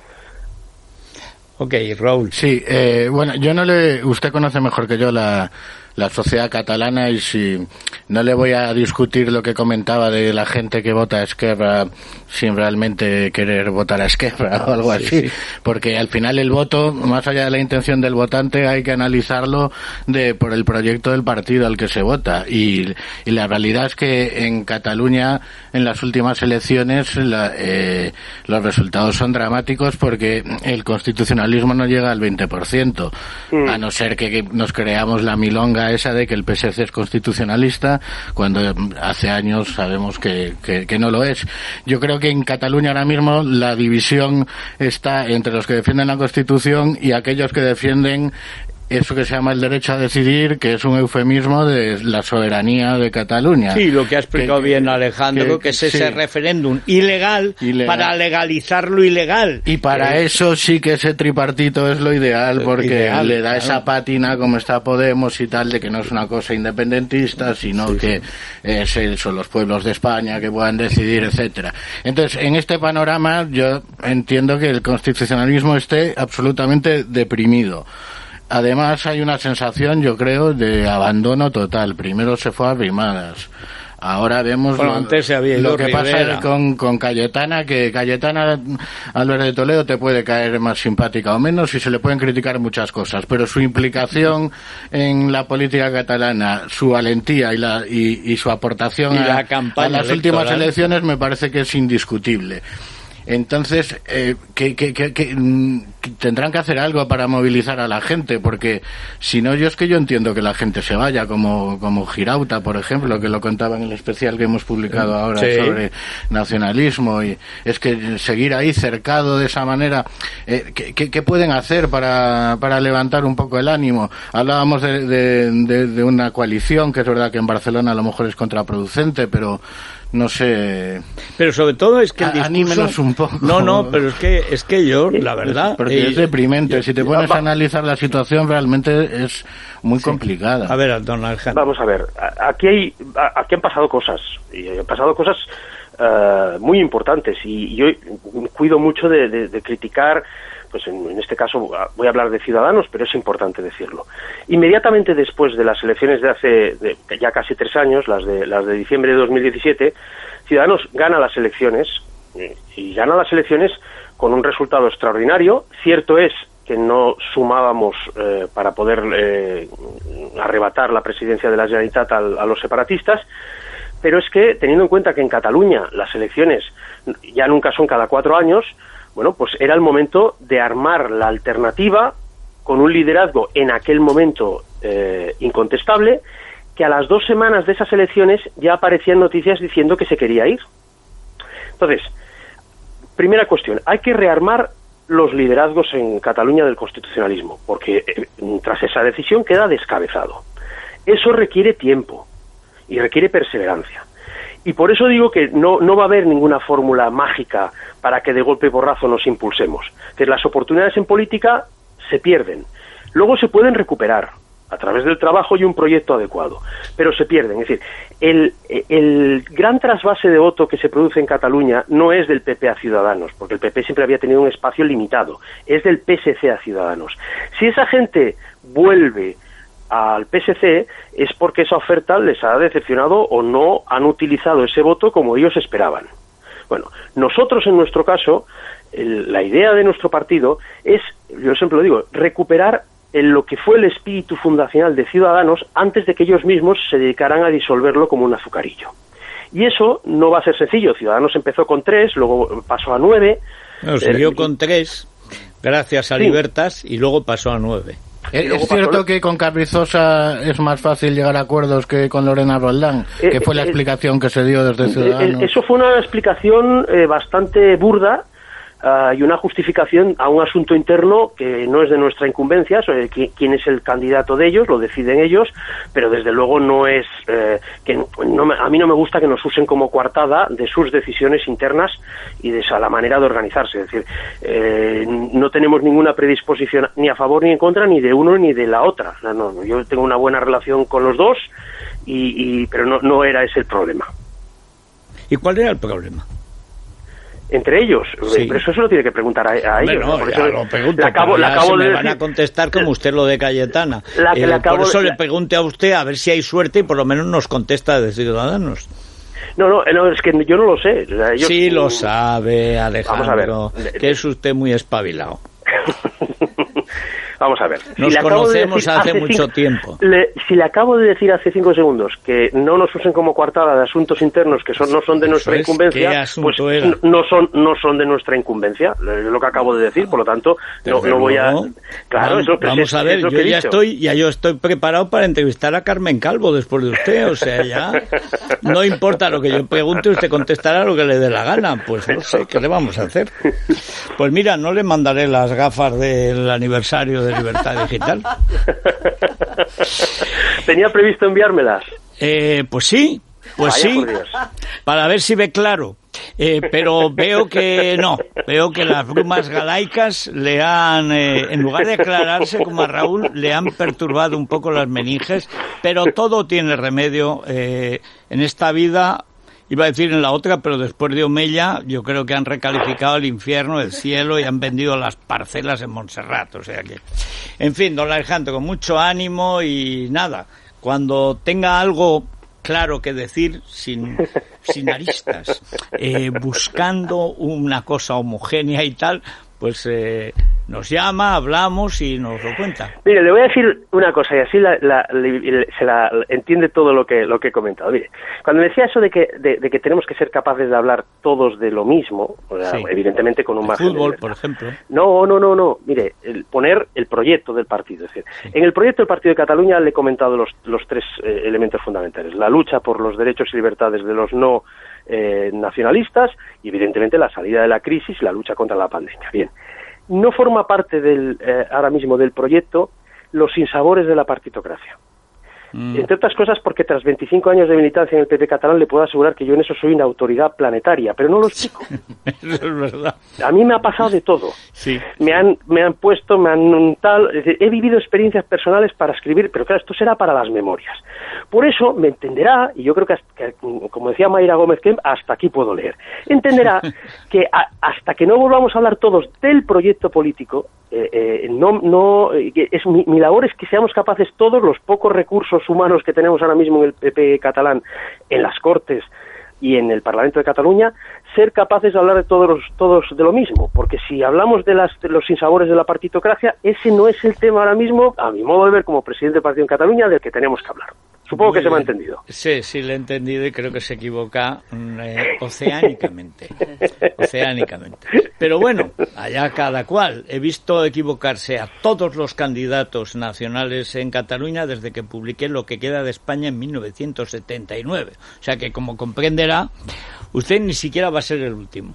Ok, Raúl. Sí, eh, bueno, yo no le... Usted conoce mejor que yo la, la sociedad catalana y si no le voy a discutir lo que comentaba de la gente que vota a Esquerra sin realmente querer votar a Esquerra o algo sí, así, sí. Porque al final el voto, más allá de la intención del votante, hay que analizarlo de por el proyecto del partido al que se vota y, y la realidad es que en Cataluña en las últimas elecciones la, eh, los resultados son dramáticos porque el constitucionalismo no llega al veinte por ciento, mm. a no ser que nos creamos la milonga esa de que el P S C es constitucionalista cuando hace años sabemos que, que, que no lo es. Yo creo que en Cataluña ahora mismo la división está entre los que defienden la Constitución y aquellos que defienden eso que se llama el derecho a decidir, que es un eufemismo de la soberanía de Cataluña. Sí, lo que ha explicado que, bien Alejandro, que, que es ese sí. referéndum ilegal, ilegal para legalizar lo ilegal. Y para eh, eso sí que ese tripartito es lo ideal, porque ideal, le da claro. esa pátina, como está Podemos y tal, de que no es una cosa independentista, sino sí, que sí. Es, son los pueblos de España que puedan decidir, etcétera. Entonces, en este panorama, yo entiendo que el constitucionalismo esté absolutamente deprimido. Además hay una sensación, yo creo, de abandono total. Primero se fue a Arrimadas. Ahora vemos bueno, lo, antes se había ido lo que Rivera. pasa con, con Cayetana, que Cayetana Álvarez de Toledo te puede caer más simpática o menos y se le pueden criticar muchas cosas, pero su implicación en la política catalana, su valentía y, la, y, y su aportación y a, la a las electoral. últimas elecciones me parece que es indiscutible. Entonces, eh, que, que, que, que tendrán que hacer algo para movilizar a la gente, porque si no, yo es que yo entiendo que la gente se vaya, como como Girauta, por ejemplo, que lo contaba en el especial que hemos publicado ahora sí. sobre nacionalismo, y es que seguir ahí cercado de esa manera, eh, ¿qué, qué, qué pueden hacer para, para levantar un poco el ánimo? Hablábamos de, de, de, de una coalición, que es verdad que en Barcelona a lo mejor es contraproducente, pero no sé. Pero sobre todo es que el discurso... Anímenos un poco. No, no, pero es que es que yo, la verdad... Porque eh, es deprimente. Yo, si te pones a analizar la situación, realmente es muy sí. complicada. A ver, don Alejandro. Vamos a ver. Aquí, hay, aquí han pasado cosas. Y han pasado cosas uh, muy importantes. Y yo cuido mucho de, de, de criticar... pues en, en este caso voy a hablar de Ciudadanos, pero es importante decirlo. Inmediatamente después de las elecciones de hace de, ya casi tres años, las de las de diciembre de dos mil diecisiete, Ciudadanos gana las elecciones, y gana las elecciones con un resultado extraordinario. Cierto es que no sumábamos eh, para poder eh, arrebatar la presidencia de la Generalitat a, a los separatistas, pero es que, teniendo en cuenta que en Cataluña las elecciones ya nunca son cada cuatro años, bueno, pues era el momento de armar la alternativa con un liderazgo en aquel momento eh, incontestable, que a las dos semanas de esas elecciones ya aparecían noticias diciendo que se quería ir. Entonces, primera cuestión, hay que rearmar los liderazgos en Cataluña del constitucionalismo, porque eh, tras esa decisión queda descabezado. Eso requiere tiempo y requiere perseverancia. Y por eso digo que no, no va a haber ninguna fórmula mágica para que de golpe y porrazo nos impulsemos. Que las oportunidades en política se pierden. Luego se pueden recuperar. a través del trabajo y un proyecto adecuado, pero se pierden. Es decir, el, el gran trasvase de voto que se produce en Cataluña no es del P P a Ciudadanos, porque el P P siempre había tenido un espacio limitado, es del P S C a Ciudadanos. Si esa gente vuelve al P S C es porque esa oferta les ha decepcionado o no han utilizado ese voto como ellos esperaban. Bueno, nosotros en nuestro caso, el, la idea de nuestro partido es, yo siempre lo digo, recuperar en lo que fue el espíritu fundacional de Ciudadanos antes de que ellos mismos se dedicaran a disolverlo como un azucarillo. Y eso no va a ser sencillo. Ciudadanos empezó con tres, luego pasó a nueve. No, siguió eh, con tres, gracias a sí. Libertas, y luego pasó a nueve. ¿Es, ¿Es cierto pasó... que con Carrizosa es más fácil llegar a acuerdos que con Lorena Roldán? Eh, que fue eh, la explicación que se dio desde Ciudadanos. Eh, eso fue una explicación eh, bastante burda, Uh, y una justificación a un asunto interno que no es de nuestra incumbencia, sobre quién es el candidato de ellos, lo deciden ellos, pero desde luego no es eh, que no me, a mí no me gusta que nos usen como coartada de sus decisiones internas y de esa la manera de organizarse. Es decir, eh, no tenemos ninguna predisposición ni a favor ni en contra ni de uno ni de la otra. No, no, yo tengo una buena relación con los dos, y, y pero no, no era ese el problema. ¿Y cuál era el problema? Entre ellos, sí. Pero eso se lo tiene que preguntar a, a ellos. Bueno, por ya eso lo pregunto, le acabo, le acabo se de me decir... van a contestar como usted lo de Cayetana. La, eh, le acabo por eso de... le pregunte a usted a ver si hay suerte y por lo menos nos contesta de Ciudadanos. No, no, no, es que yo no lo sé. O sea, ellos... Sí lo sabe, Alejandro, Vamos a ver. Que es usted muy espabilado. Vamos a ver. Nos si conocemos hace, hace mucho cinco, tiempo. Le, si le acabo de decir hace cinco segundos que no nos usen como coartada de asuntos internos que son no son de nuestra es, incumbencia, pues era? no son no son de nuestra incumbencia. Es lo que acabo de decir, por lo tanto, no, no voy a... Claro, vamos, eso, vamos es, a ver, es lo yo que ya dicho. estoy ya yo estoy preparado para entrevistar a Carmen Calvo después de usted, o sea, ya no importa lo que yo pregunte, usted contestará lo que le dé la gana. Pues no sé, ¿qué le vamos a hacer? Pues mira, no le mandaré las gafas del aniversario de Libertad Digital. ¿Tenía previsto enviármelas? Eh, pues sí, pues Vaya, sí, para ver si ve claro. Eh, pero veo que no, veo que las brumas galaicas le han, eh, en lugar de aclararse como a Raúl, le han perturbado un poco las meninges, pero todo tiene remedio eh, en esta vida. Iba a decir en la otra, pero después de Omeya, yo creo que han recalificado el infierno, el cielo, y han vendido las parcelas en Montserrat. O sea que, en fin, don Alejandro, con mucho ánimo y nada, cuando tenga algo claro que decir, sin, sin aristas, eh, buscando una cosa homogénea y tal, pues eh, nos llama, hablamos y nos lo cuenta. Mire, le voy a decir una cosa y así la, la, la, se la entiende todo lo que lo que he comentado. Mire, cuando decía eso de que de, de que tenemos que ser capaces de hablar todos de lo mismo, o sea, sí. Evidentemente con un margen de fútbol, por ejemplo. No, no, no, no. Mire, el poner el proyecto del partido. Es decir, sí. En el proyecto del Partido de Cataluña le he comentado los, los tres eh, elementos fundamentales. La lucha por los derechos y libertades de los no eh, nacionalistas y, evidentemente, la salida de la crisis y la lucha contra la pandemia. Bien. No forma parte del eh, ahora mismo del proyecto los sinsabores de la partitocracia. Mm. Entre otras cosas porque tras veinticinco años de militancia en el P P catalán le puedo asegurar que yo en eso soy una autoridad planetaria, pero no lo explico. Eso es verdad. A mí me ha pasado de todo. Sí. Me han me han puesto, me han tal, es decir, he vivido experiencias personales para escribir, pero claro, esto será para las memorias. Por eso me entenderá, y yo creo que, hasta, que como decía Mayra Gómez Kemp, hasta aquí puedo leer. Entenderá que a, hasta que no volvamos a hablar todos del proyecto político, eh, eh, no no eh, es mi, mi labor es que seamos capaces todos, los pocos recursos humanos que tenemos ahora mismo en el P P catalán, en las Cortes y en el Parlamento de Cataluña, ser capaces de hablar de todos todos de lo mismo, porque si hablamos de, las, de los sinsabores de la partitocracia, ese no es el tema ahora mismo, a mi modo de ver como presidente del partido en Cataluña, del que tenemos que hablar. Supongo Muy que se me ha entendido. Sí, sí, le he entendido y creo que se equivoca eh, oceánicamente. Oceánicamente. Pero bueno, allá cada cual. He visto equivocarse a todos los candidatos nacionales en Cataluña desde que publiqué Lo que queda de España en mil novecientos setenta y nueve. O sea que, como comprenderá, usted ni siquiera va a ser el último.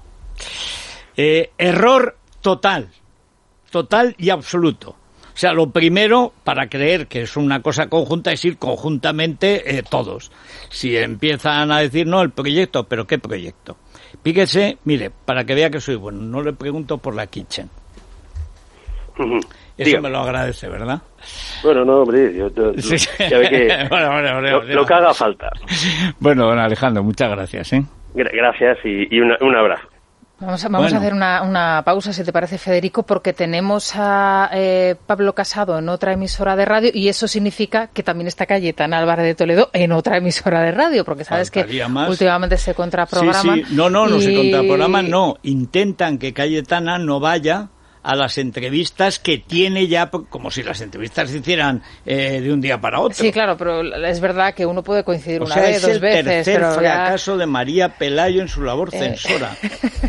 Eh, error total. Total y absoluto. O sea, lo primero, para creer que es una cosa conjunta, es ir conjuntamente eh, todos. Si empiezan a decir, no, el proyecto, ¿pero qué proyecto? Fíjese, mire, para que vea que soy bueno, no le pregunto por la Kitchen. Uh-huh. Eso Dígame. me lo agradece, ¿verdad? Bueno, no, hombre, yo, yo, yo Sí. ya ve que bueno, bueno, bueno, lo, bueno. lo que haga falta. Bueno, don Alejandro, muchas gracias, ¿eh? Gra- Gracias y, y una, un abrazo. Vamos a, vamos Bueno. a hacer una, una pausa, si te parece, Federico, porque tenemos a eh, Pablo Casado en otra emisora de radio y eso significa que también está Cayetana Álvarez de Toledo en otra emisora de radio, porque sabes Faltaría que más. últimamente se contraprograman. Sí, sí. No, no, no y... se contraprograman, no. Intentan que Cayetana no vaya a las entrevistas que tiene ya, como si las entrevistas se hicieran eh, de un día para otro. Sí, claro, pero es verdad que uno puede coincidir O una sea, vez, es dos el veces, tercer pero ya... fracaso de María Pelayo en su labor Eh. censora.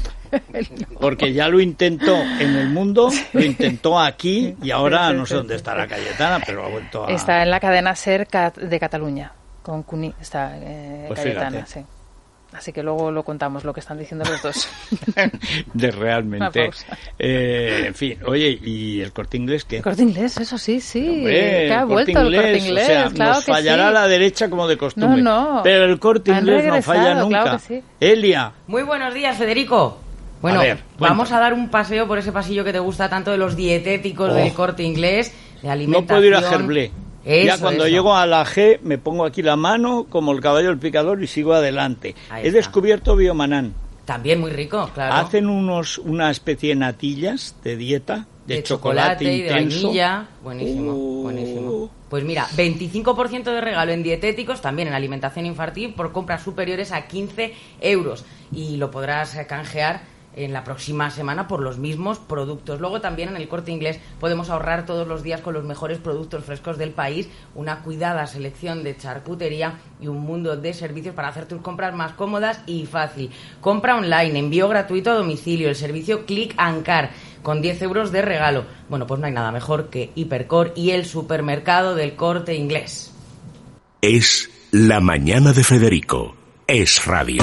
Porque ya lo intentó en el mundo, lo intentó aquí y ahora no sé dónde está la Cayetana, pero ha vuelto a... Está en la cadena SER Cat- de Cataluña, con Cuní, está eh, Pues Cayetana, fíjate. sí. Así que luego lo contamos, lo que están diciendo los dos. de Una realmente. pausa. Eh, en fin, oye, ¿y el Corte Inglés qué? El Corte Inglés, eso sí, sí, Hombre, que ha el vuelto Corte el Corte Inglés, Inglés, o sea, claro nos que fallará sí. la derecha como de costumbre. No, no. Pero el Corte Han Inglés no falla regresado, nunca. claro que sí. Elia, Muy buenos días, Federico. Bueno, A ver, vamos cuéntame. a dar un paseo por ese pasillo que te gusta tanto de los dietéticos Oh. del Corte Inglés, de alimentación. no puedo ir a Gerblé. Ya Eso, cuando eso. llego a la G me pongo aquí la mano como el caballo del picador y sigo adelante. Ahí He está. descubierto Biomanán. También muy rico, claro. Hacen unos una especie de natillas de dieta, de, de chocolate, y de intenso. vainilla. Buenísimo, Uh. buenísimo. Pues mira, veinticinco por ciento de regalo en dietéticos, también en alimentación infantil, por compras superiores a quince euros. Y lo podrás eh, canjear en la próxima semana por los mismos productos. Luego también en el Corte Inglés podemos ahorrar todos los días con los mejores productos frescos del país, una cuidada selección de charcutería y un mundo de servicios para hacer tus compras más cómodas y fácil. Compra online, envío gratuito a domicilio, el servicio Click and Car con diez euros de regalo. Bueno, pues no hay nada mejor que Hipercor y el supermercado del Corte Inglés. Es La Mañana de Federico. Es radio.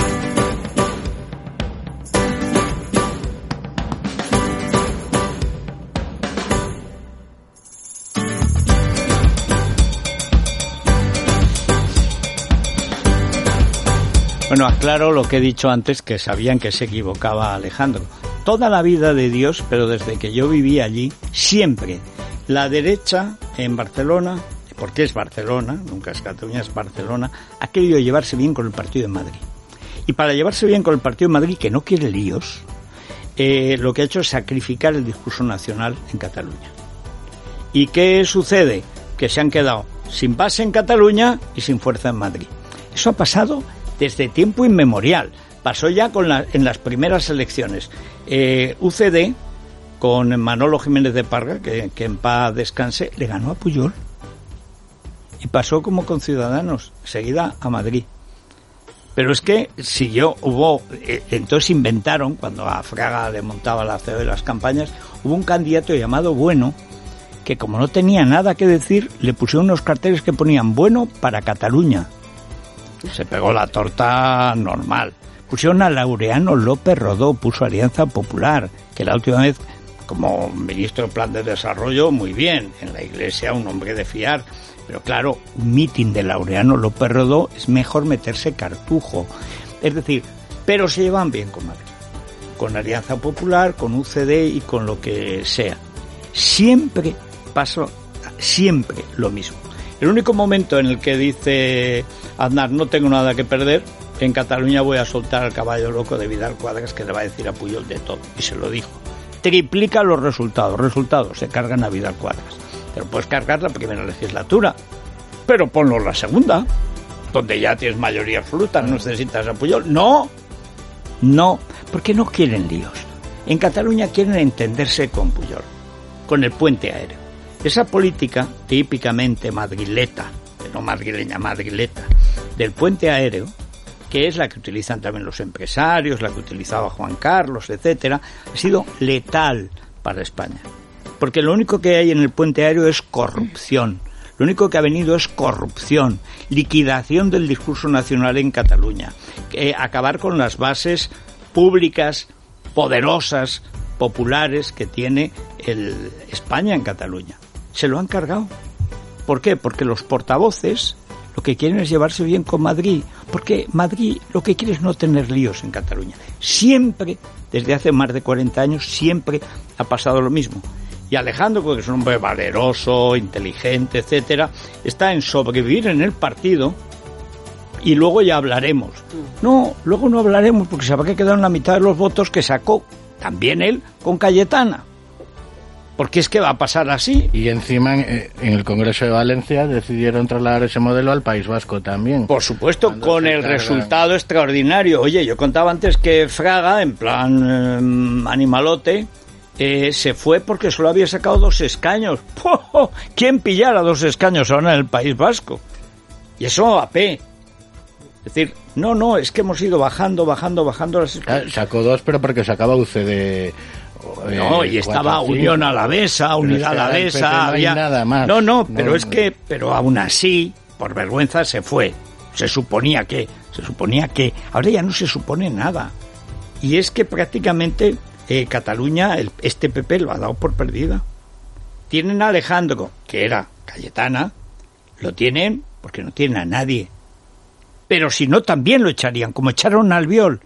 Bueno, aclaro lo que he dicho antes, que sabían que se equivocaba Alejandro. Toda la vida de Dios, pero desde que yo vivía allí, siempre la derecha en Barcelona, porque es Barcelona, nunca es Cataluña, es Barcelona, ha querido llevarse bien con el partido de Madrid. Y para llevarse bien con el partido de Madrid, que no quiere líos, eh, lo que ha hecho es sacrificar el discurso nacional en Cataluña. ¿Y qué sucede? Que se han quedado sin base en Cataluña y sin fuerza en Madrid. Eso ha pasado desde tiempo inmemorial. Pasó ya con la, en las primeras elecciones. Eh, U C D, con Manolo Jiménez de Parga, que, que en paz descanse, le ganó a Pujol. Y pasó como con Ciudadanos, seguida a Madrid. Pero es que siguió, hubo, eh, entonces inventaron, cuando a Fraga le montaba la C E O de las campañas, hubo un candidato llamado Bueno, que como no tenía nada que decir, le pusieron unos carteles que ponían Bueno para Cataluña. Se pegó la torta normal. Pusieron a Laureano López Rodó, puso Alianza Popular, que la última vez, como ministro de Plan de Desarrollo, muy bien, en la Iglesia un hombre de fiar. Pero claro, un mitin de Laureano López Rodó es mejor meterse cartujo. Es decir, pero se llevan bien con Madrid, con Alianza Popular, con U C D y con lo que sea. Siempre pasó, siempre lo mismo. El único momento en el que dice Aznar, no tengo nada que perder, en Cataluña voy a soltar al caballo loco de Vidal Cuadras, que le va a decir a Pujol de todo. Y se lo dijo. Triplica los resultados. Resultados, se cargan a Vidal Cuadras. Pero puedes cargar la primera legislatura, pero ponlo la segunda, donde ya tienes mayoría absoluta, no necesitas a Pujol. No, no, porque no quieren líos. En Cataluña quieren entenderse con Pujol, con el puente aéreo. Esa política típicamente madrileta, no madrileña, madrileta, del puente aéreo, que es la que utilizan también los empresarios, la que utilizaba Juan Carlos, etcétera, ha sido letal para España. Porque lo único que hay en el puente aéreo es corrupción. Lo único que ha venido es corrupción, liquidación del discurso nacional en Cataluña, eh, acabar con las bases públicas, poderosas, populares que tiene el España en Cataluña. Se lo han cargado. ¿Por qué? Porque los portavoces lo que quieren es llevarse bien con Madrid, porque Madrid lo que quiere es no tener líos en Cataluña. Siempre, desde hace más de cuarenta años, siempre ha pasado lo mismo. Y Y Alejandro, que es un hombre valeroso, inteligente, etcétera, está en sobrevivir en el partido y luego ya hablaremos. No, luego no hablaremos porque se habrá que quedar en la mitad de los votos que sacó también él con Cayetana. Porque es que va a pasar así. Y encima en, en el Congreso de Valencia decidieron trasladar ese modelo al País Vasco también. Por supuesto, Cuando con el cargan... resultado extraordinario. Oye, yo contaba antes que Fraga, en plan eh, animalote, eh, se fue porque solo había sacado dos escaños. ¡Oh! ¿Quién pillara dos escaños ahora en el País Vasco? Y eso a P. Es decir, no, no, es que hemos ido bajando, bajando, bajando las escaños. Sacó dos, pero porque sacaba U C D... No, y estaba cuatro, Unión Alavesa, Unidad Alavesa, no había... nada más. No, no, pero no, es que, pero aún así, por vergüenza se fue. Se suponía que, se suponía que, ahora ya no se supone nada. Y es que prácticamente eh, Cataluña, el, este P P lo ha dado por perdida. Tienen a Alejandro, que era Cayetana, lo tienen porque no tienen a nadie. Pero si no, también lo echarían, como echaron a Albiol.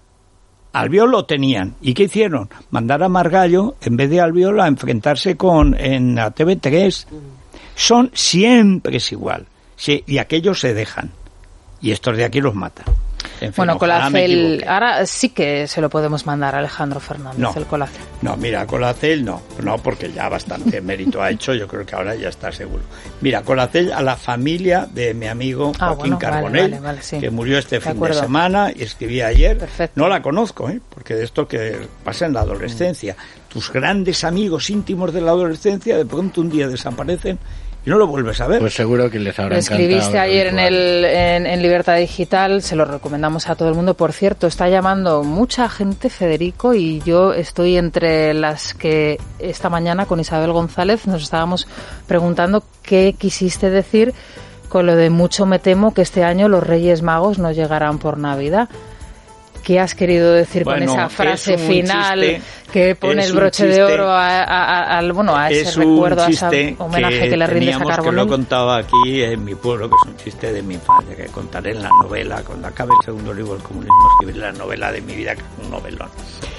Albiol lo tenían. ¿Y qué hicieron? Mandar a Margallo, en vez de Albiol, a enfrentarse con en la T V tres. Son siempre es igual. Sí, y aquellos se dejan. Y estos de aquí los matan. En fin, bueno, Colacel, ahora sí que se lo podemos mandar a Alejandro Fernández, no, el Colacel. No, mira, Colacel no, no, porque ya bastante mérito ha hecho, yo creo que ahora ya está seguro. Mira, Colacel a la familia de mi amigo ah, Joaquín bueno, Carbonell, vale, vale, vale, sí. que murió este de fin acuerdo. de semana, y escribí ayer. Perfecto. No la conozco, ¿eh? Porque de esto que pasa en la adolescencia. Mm. Tus grandes amigos íntimos de la adolescencia de pronto un día desaparecen y no lo vuelves a ver. Pues seguro que les habrá lo escribiste encantado ayer en, el, en, en Libertad Digital, se lo recomendamos a todo el mundo. Por cierto, está llamando mucha gente, Federico, y yo estoy entre las que esta mañana con Isabel González nos estábamos preguntando qué quisiste decir con lo de mucho me temo que este año los Reyes Magos no llegarán por Navidad. ¿Qué has querido decir bueno, con esa frase final chiste, que pone el broche chiste, de oro a, a, a, bueno, a ese recuerdo, a ese homenaje que, que le rindes a Carbonell? Que lo he contado aquí en mi pueblo, que es un chiste de mi infancia, que contaré en la novela, cuando acabe el segundo libro del comunismo, escribiré la novela de mi vida, que es un novelón.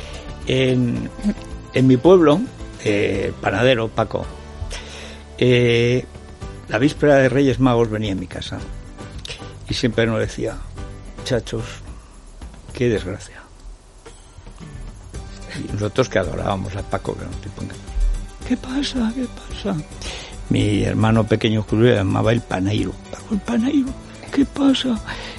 En, en mi pueblo, eh, panadero, Paco, eh, la víspera de Reyes Magos venía a mi casa y siempre nos decía, muchachos, qué desgracia. Y nosotros que adorábamos a Paco, que era un tipo encantador. ¿Qué pasa? ¿Qué pasa? Mi hermano pequeño Julio llamaba el Paneiro. Paco, el Paneiro, ¿qué pasa?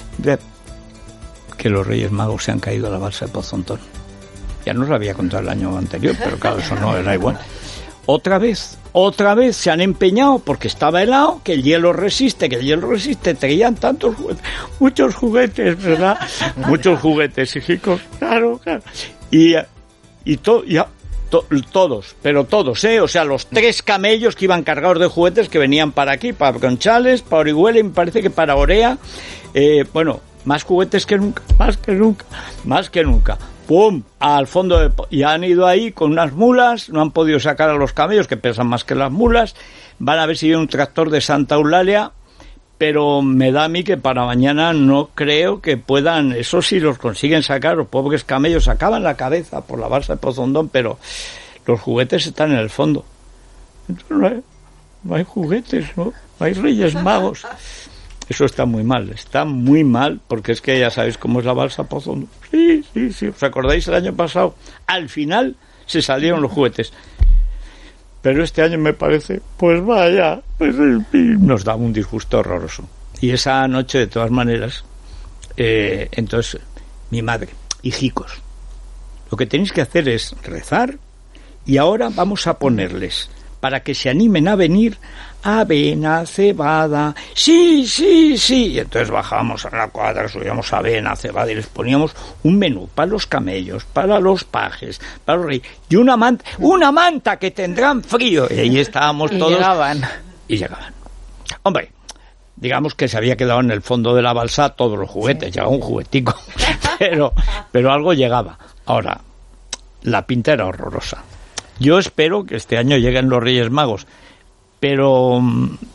Que los Reyes Magos se han caído a la balsa de Pozontón. Ya nos lo había contado el año anterior, pero claro, eso no era igual. Otra vez, otra vez se han empeñado porque estaba helado, que el hielo resiste, que el hielo resiste, traían tantos juguetes, muchos juguetes, ¿verdad? Muchos juguetes, hijicos, claro, claro. Y, y, to, y to, todos, pero todos, ¿eh? O sea, los tres camellos que iban cargados de juguetes que venían para aquí, para Conchales, para Orihuela y me parece que para Orea, eh, bueno, más juguetes que nunca, más que nunca, más que nunca. ¡Pum! Al fondo de... Y han ido ahí con unas mulas, no han podido sacar a los camellos, que pesan más que las mulas, van a ver si viene un tractor de Santa Eulalia, pero me da a mí que para mañana no creo que puedan, eso sí los consiguen sacar, los pobres camellos sacaban la cabeza por la balsa de Pozondón, pero los juguetes están en el fondo. Entonces no hay, no hay juguetes, ¿no? No hay Reyes Magos. Eso está muy mal, está muy mal, porque es que ya sabéis cómo es la balsa Pozondo. Sí, sí, sí. ¿Os acordáis el año pasado? Al final se salieron los juguetes. Pero este año me parece, pues vaya, pues nos da un disgusto horroroso. Y esa noche, de todas maneras, eh, entonces, mi madre, hijicos, lo que tenéis que hacer es rezar y ahora vamos a ponerles, para que se animen a venir, avena, cebada, sí, sí, sí. Y entonces bajábamos a la cuadra, subíamos avena, cebada y les poníamos un menú para los camellos, para los pajes, para los reyes, y una manta, una manta que tendrán frío. Y ahí estábamos y todos. Llegaban. Y llegaban. Hombre, digamos que se había quedado en el fondo de la balsa todos los juguetes, sí. Llegaba un juguetico, pero, pero algo llegaba. Ahora, la pinta era horrorosa. Yo espero que este año lleguen los Reyes Magos, pero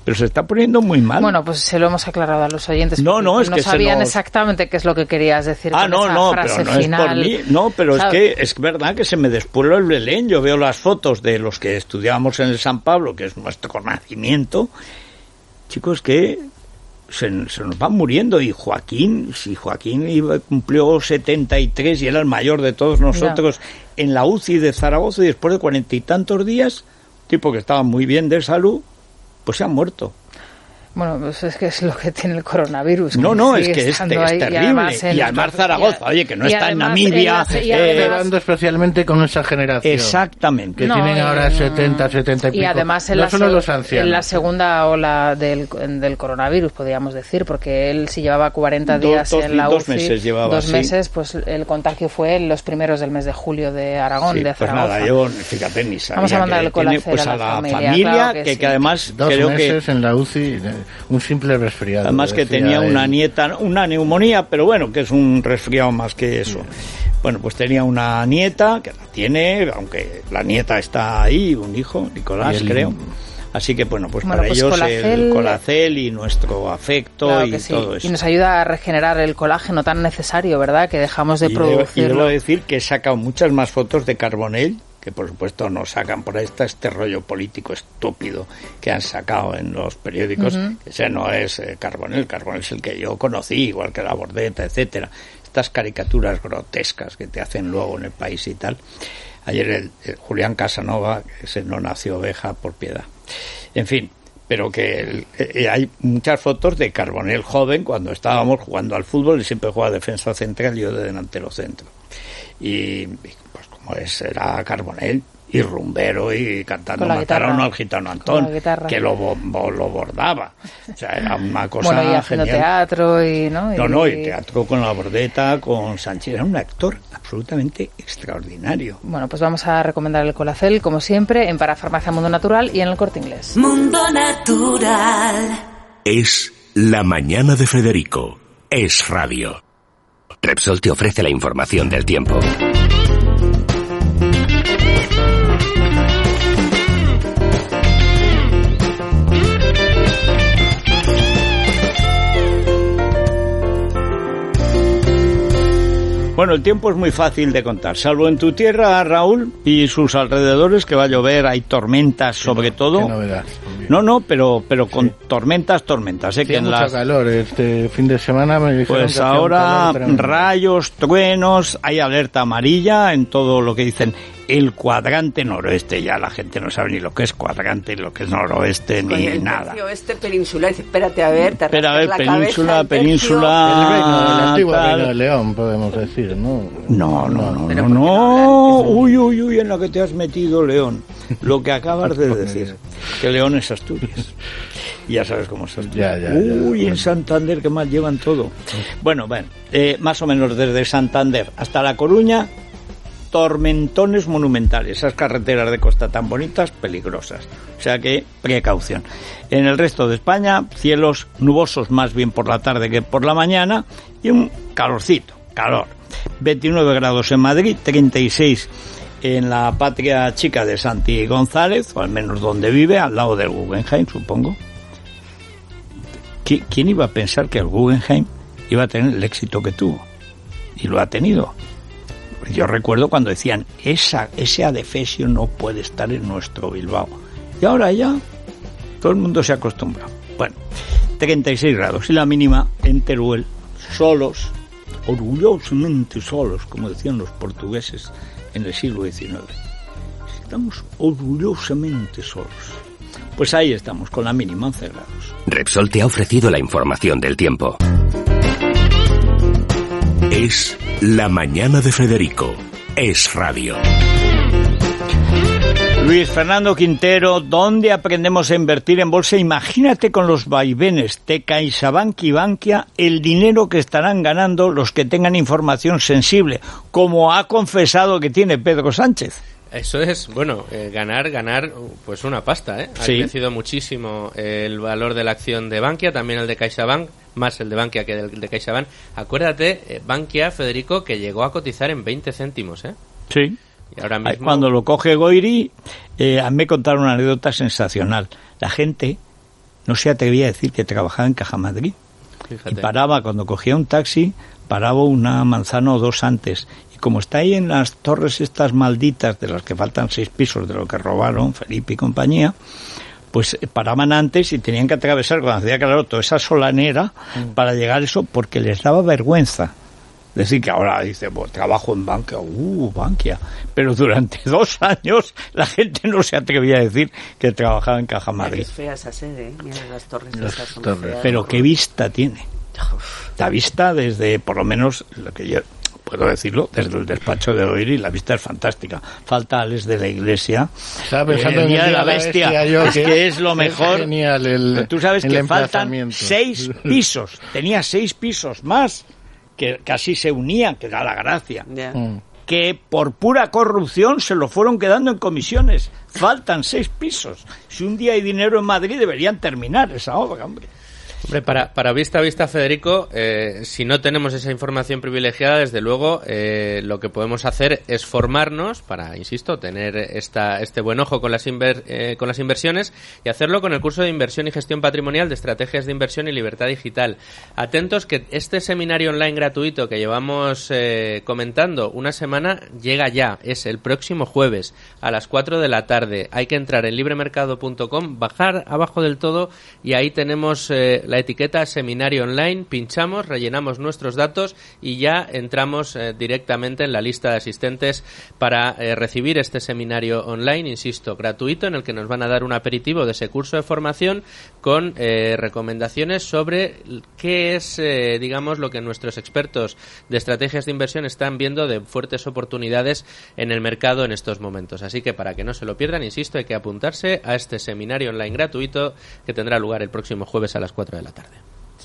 pero se está poniendo muy mal. Bueno, pues se lo hemos aclarado a los oyentes. No, no, es no que sabían nos... exactamente qué es lo que querías decir. Ah, con no, esa no, frase pero no final. es por mí. No, pero ¿sabes? es que es verdad que se me despuebla el Belén. Yo veo las fotos de los que estudiábamos en el San Pablo, que es nuestro nacimiento. Chicos, que se, se nos van muriendo. Y Joaquín, si Joaquín iba, cumplió setenta y tres y era el mayor de todos nosotros, ya. En la U C I de Zaragoza, y después de cuarenta y tantos días, tipo que estaba muy bien de salud, pues se ha muerto. Bueno, pues es que es lo que tiene el coronavirus. No, no, es que es, es terrible. Y además, y además Zaragoza, oye, que no está en Namibia. Esperando eh, especialmente con esa generación. Exactamente. Que no, tienen eh, ahora setenta, setenta y pico. Y además en, no la, solo los ancianos. En la segunda ola del, del coronavirus, podríamos decir, porque él si llevaba cuarenta días dos, dos, en la U C I, dos meses, llevaba, dos sí. meses, pues el contagio fue en los primeros del mes de julio de Aragón, sí, de pues Zaragoza. Nada, yo, fíjate, ni sabía. Vamos a mandar el tiene, pues, a a la, la familia, familia claro que, que, sí. que además dos creo meses que en la U C I, un simple resfriado. Además que tenía él. una nieta, una neumonía, pero bueno, que es un resfriado más que eso. Bueno, pues tenía una nieta, que la tiene, aunque la nieta está ahí, un hijo, Nicolás, el... creo. Así que, bueno, pues bueno, para pues ellos colacel, el colacel y nuestro afecto claro y sí. todo eso. Y nos ayuda a regenerar el colágeno tan necesario, ¿verdad?, que dejamos de y producirlo. Debo, y debo decir que he sacado muchas más fotos de Carbonell, que por supuesto nos sacan por ahí, está este rollo político estúpido que han sacado en los periódicos, uh-huh. Ese no es eh, Carbonell, Carbonell es el que yo conocí, igual que la Bordeta, etcétera. Estas caricaturas grotescas que te hacen luego en El País y tal. Ayer el, el Julián Casanova, que ese no nació oveja por piedad. En fin, pero que el, eh, hay muchas fotos de Carbonell joven cuando estábamos jugando al fútbol, y siempre jugaba defensa central y yo de delantero centro. Y pues como es, era Carbonell y rumbero y cantando Mataron al gitano Antón, que lo, bo, lo bordaba. O sea, era una cosa bueno, y haciendo genial. Teatro y no, y... no, no, y teatro con la Bordeta, con Sánchez, era un actor absolutamente extraordinario. Bueno, pues vamos a recomendar el Colacel, como siempre, en Parafarmacia Mundo Natural y en el Corte Inglés. Mundo Natural. Es La Mañana de Federico. Es radio. Repsol te ofrece la información del tiempo. Bueno, el tiempo es muy fácil de contar, salvo en tu tierra, Raúl, y sus alrededores, que va a llover, hay tormentas sobre no, todo. Qué novedad. No, no, pero pero con sí. tormentas, tormentas. ¿eh? Que en mucho las... calor este fin de semana. Me dijeron pues que ahora rayos, truenos, hay alerta amarilla en todo lo que dicen el cuadrante noroeste. Ya la gente no sabe ni lo que es cuadrante, ni lo que es noroeste, con ni el nada. Tercio oeste peninsular. Espérate a ver, te Espera a ver, la península, cabeza, península... El reino, el antiguo reino de León, podemos decir, ¿no? No, no, no, no, no, no. Uy, uy, uy, en la que te has metido, León. Lo que acabas de decir, que León es Asturias. Ya sabes cómo es Asturias. Ya, ya, ya. Uy, en Santander, que mal llevan todo. Bueno, bueno, eh, más o menos desde Santander hasta La Coruña, tormentones monumentales. Esas carreteras de costa tan bonitas, peligrosas. O sea que, precaución. En el resto de España, cielos nubosos más bien por la tarde que por la mañana y un calorcito, calor. veintinueve grados en Madrid, treinta y seis en la patria chica de Santi González, o al menos donde vive, al lado del Guggenheim, supongo. ¿Quién iba a pensar que el Guggenheim iba a tener el éxito que tuvo? Y lo ha tenido. Yo recuerdo cuando decían, esa, ese adefesio no puede estar en nuestro Bilbao. Y ahora ya todo el mundo se ha acostumbrado. Bueno, treinta y seis grados. Y la mínima en Teruel, solos, orgullosamente solos, como decían los portugueses en el siglo diecinueve. Estamos orgullosamente solos. Pues ahí estamos, con la mínima once grados. Repsol te ha ofrecido la información del tiempo. Es La Mañana de Federico. Es radio. Luis Fernando Quintero, ¿dónde aprendemos a invertir en bolsa? Imagínate con los vaivenes de CaixaBank y Bankia el dinero que estarán ganando los que tengan información sensible, como ha confesado que tiene Pedro Sánchez. Eso es, bueno, eh, ganar, ganar, pues una pasta, ¿eh? Ha sí. crecido muchísimo el valor de la acción de Bankia, también el de CaixaBank, más el de Bankia que el de CaixaBank. Acuérdate, eh, Bankia, Federico, que llegó a cotizar en veinte céntimos, ¿eh? Sí. Y ahora mismo... Cuando lo coge Goiri, eh, me contaron una anécdota sensacional. La gente no se atrevía a decir que trabajaba en Caja Madrid. Fíjate. Y paraba, cuando cogía un taxi, paraba una manzana o dos antes. Y como está ahí en las torres estas malditas, de las que faltan seis pisos de lo que robaron Felipe y compañía, pues paraban antes y tenían que atravesar, cuando hacía calor, toda esa solanera mm. para llegar a eso, porque les daba vergüenza. Decir que ahora dice, pues, trabajo en Bankia, uh, Bankia. Pero durante dos años la gente no se atrevía a decir que trabajaba en Caja Madrid. Es fea esa sede, ¿eh? Mira, las torres las esas son torres. feas. Pero qué vista tiene. La vista desde, por lo menos, lo que yo puedo decirlo, desde el despacho de Oiri, la vista es fantástica. Falta Alex de la Iglesia. Estaba pensando eh, en el día de la bestia, bestia yo, es que, que es lo mejor. Es genial el, pero tú sabes que faltan seis pisos. Tenía seis pisos más. Que casi se unían, que da la gracia, yeah. mm. que por pura corrupción se lo fueron quedando en comisiones. Faltan seis pisos. Si un día hay dinero en Madrid, deberían terminar esa obra, hombre. Hombre, para, para vista a vista, Federico, eh, si no tenemos esa información privilegiada, desde luego, eh, lo que podemos hacer es formarnos para, insisto, tener esta, este buen ojo con las, inver, eh, con las inversiones y hacerlo con el curso de inversión y gestión patrimonial de estrategias de inversión y libertad digital. Atentos que este seminario online gratuito que llevamos eh, comentando una semana llega ya, es el próximo jueves a las cuatro de la tarde. Hay que entrar en libremercado punto com, bajar abajo del todo y ahí tenemos eh, la etiqueta seminario online, pinchamos, rellenamos nuestros datos y ya entramos eh, directamente en la lista de asistentes para eh, recibir este seminario online, insisto, gratuito, en el que nos van a dar un aperitivo de ese curso de formación con eh, recomendaciones sobre qué es, eh, digamos, lo que nuestros expertos de estrategias de inversión están viendo de fuertes oportunidades en el mercado en estos momentos. Así que para que no se lo pierdan, insisto, hay que apuntarse a este seminario online gratuito que tendrá lugar el próximo jueves a las cuatro de la tarde.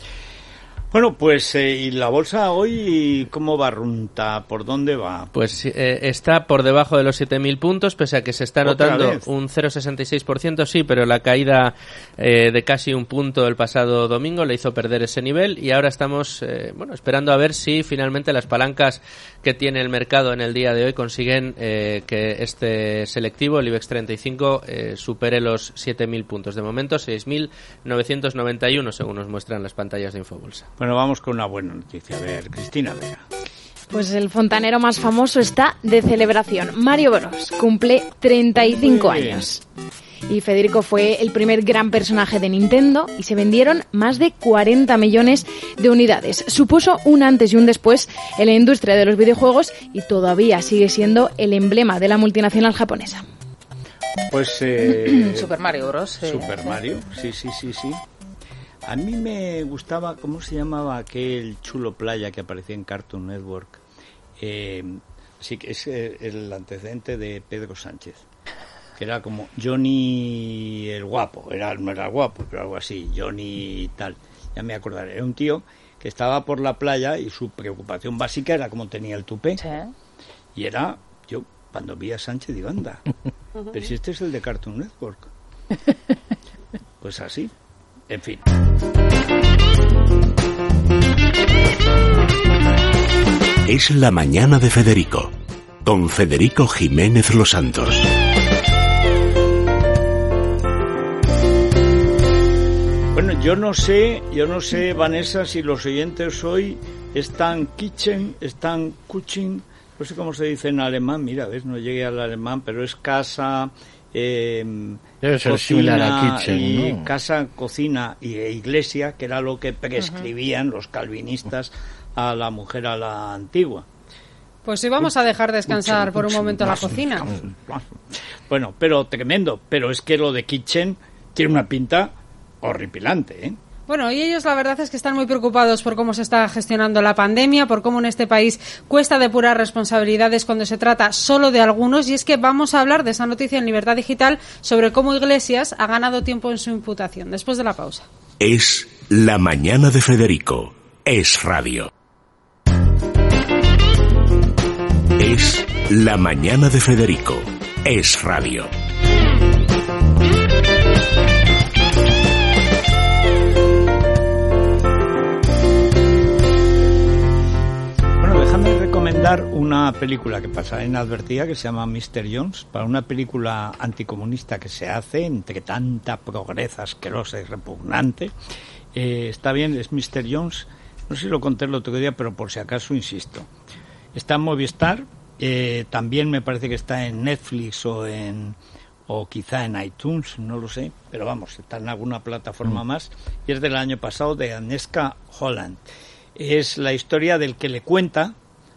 Bueno, pues, eh, ¿y la bolsa hoy cómo va, Runta? ¿Por dónde va? Pues eh, está por debajo de los siete mil puntos, pese a que se está notando un cero coma sesenta y seis por ciento, sí, pero la caída eh, de casi un punto el pasado domingo le hizo perder ese nivel y ahora estamos, eh, bueno, esperando a ver si finalmente las palancas que tiene el mercado en el día de hoy consiguen eh, que este selectivo, el IBEX treinta y cinco, eh, supere los siete mil puntos. De momento, seis mil novecientos noventa y uno, según nos muestran las pantallas de Infobolsa. Bueno, vamos con una buena noticia. A ver, Cristina Vega. Pues el fontanero más famoso está de celebración. Mario Bros cumple treinta y cinco años. Y Federico fue el primer gran personaje de Nintendo y se vendieron más de cuarenta millones de unidades. Supuso un antes y un después en la industria de los videojuegos y todavía sigue siendo el emblema de la multinacional japonesa. Pues eh, Super Mario Bros. Eh. Super Mario, sí, sí, sí, sí. A mí me gustaba, ¿cómo se llamaba aquel chulo playa que aparecía en Cartoon Network? Eh, sí, que es el antecedente de Pedro Sánchez, que era como Johnny el guapo, era, no era guapo, pero algo así, Johnny tal, ya me acordaré. Era un tío que estaba por la playa y su preocupación básica era cómo tenía el tupé. ¿Sí? Y era, yo cuando vi a Sánchez digo, anda, pero si este es el de Cartoon Network. Pues así. En fin. Es la mañana de Federico, con Federico Jiménez Los Santos. Bueno, yo no sé, yo no sé, Vanessa, si los oyentes hoy están kitchen, están kuchen, no sé cómo se dice en alemán, mira, ves, no llegué al alemán, pero es casa... Eh, Debe ser similar a kitchen, y ¿no? casa, cocina y e iglesia, que era lo que prescribían uh-huh. los calvinistas a la mujer a la antigua. Pues sí, vamos a dejar descansar por un momento la cocina. Bueno, pero tremendo, pero es que lo de kitchen tiene una pinta horripilante, ¿eh? Bueno, y ellos la verdad es que están muy preocupados por cómo se está gestionando la pandemia, por cómo en este país cuesta depurar responsabilidades cuando se trata solo de algunos, y es que vamos a hablar de esa noticia en Libertad Digital sobre cómo Iglesias ha ganado tiempo en su imputación. Después de la pausa. Es la mañana de Federico. Es radio. Es la mañana de Federico. Es radio. recomendar una película que pasa inadvertida que se llama mister Jones, para una película anticomunista que se hace entre tanta progresa asquerosa y repugnante. Eh, está bien, es mister Jones, no sé si lo conté el otro día, pero por si acaso insisto. Está en Movistar, eh, también me parece que está en Netflix o en o quizá en iTunes, no lo sé, pero vamos, está en alguna plataforma mm. más, y es del año pasado, de Agnieszka Holland. Es la historia del que le cuenta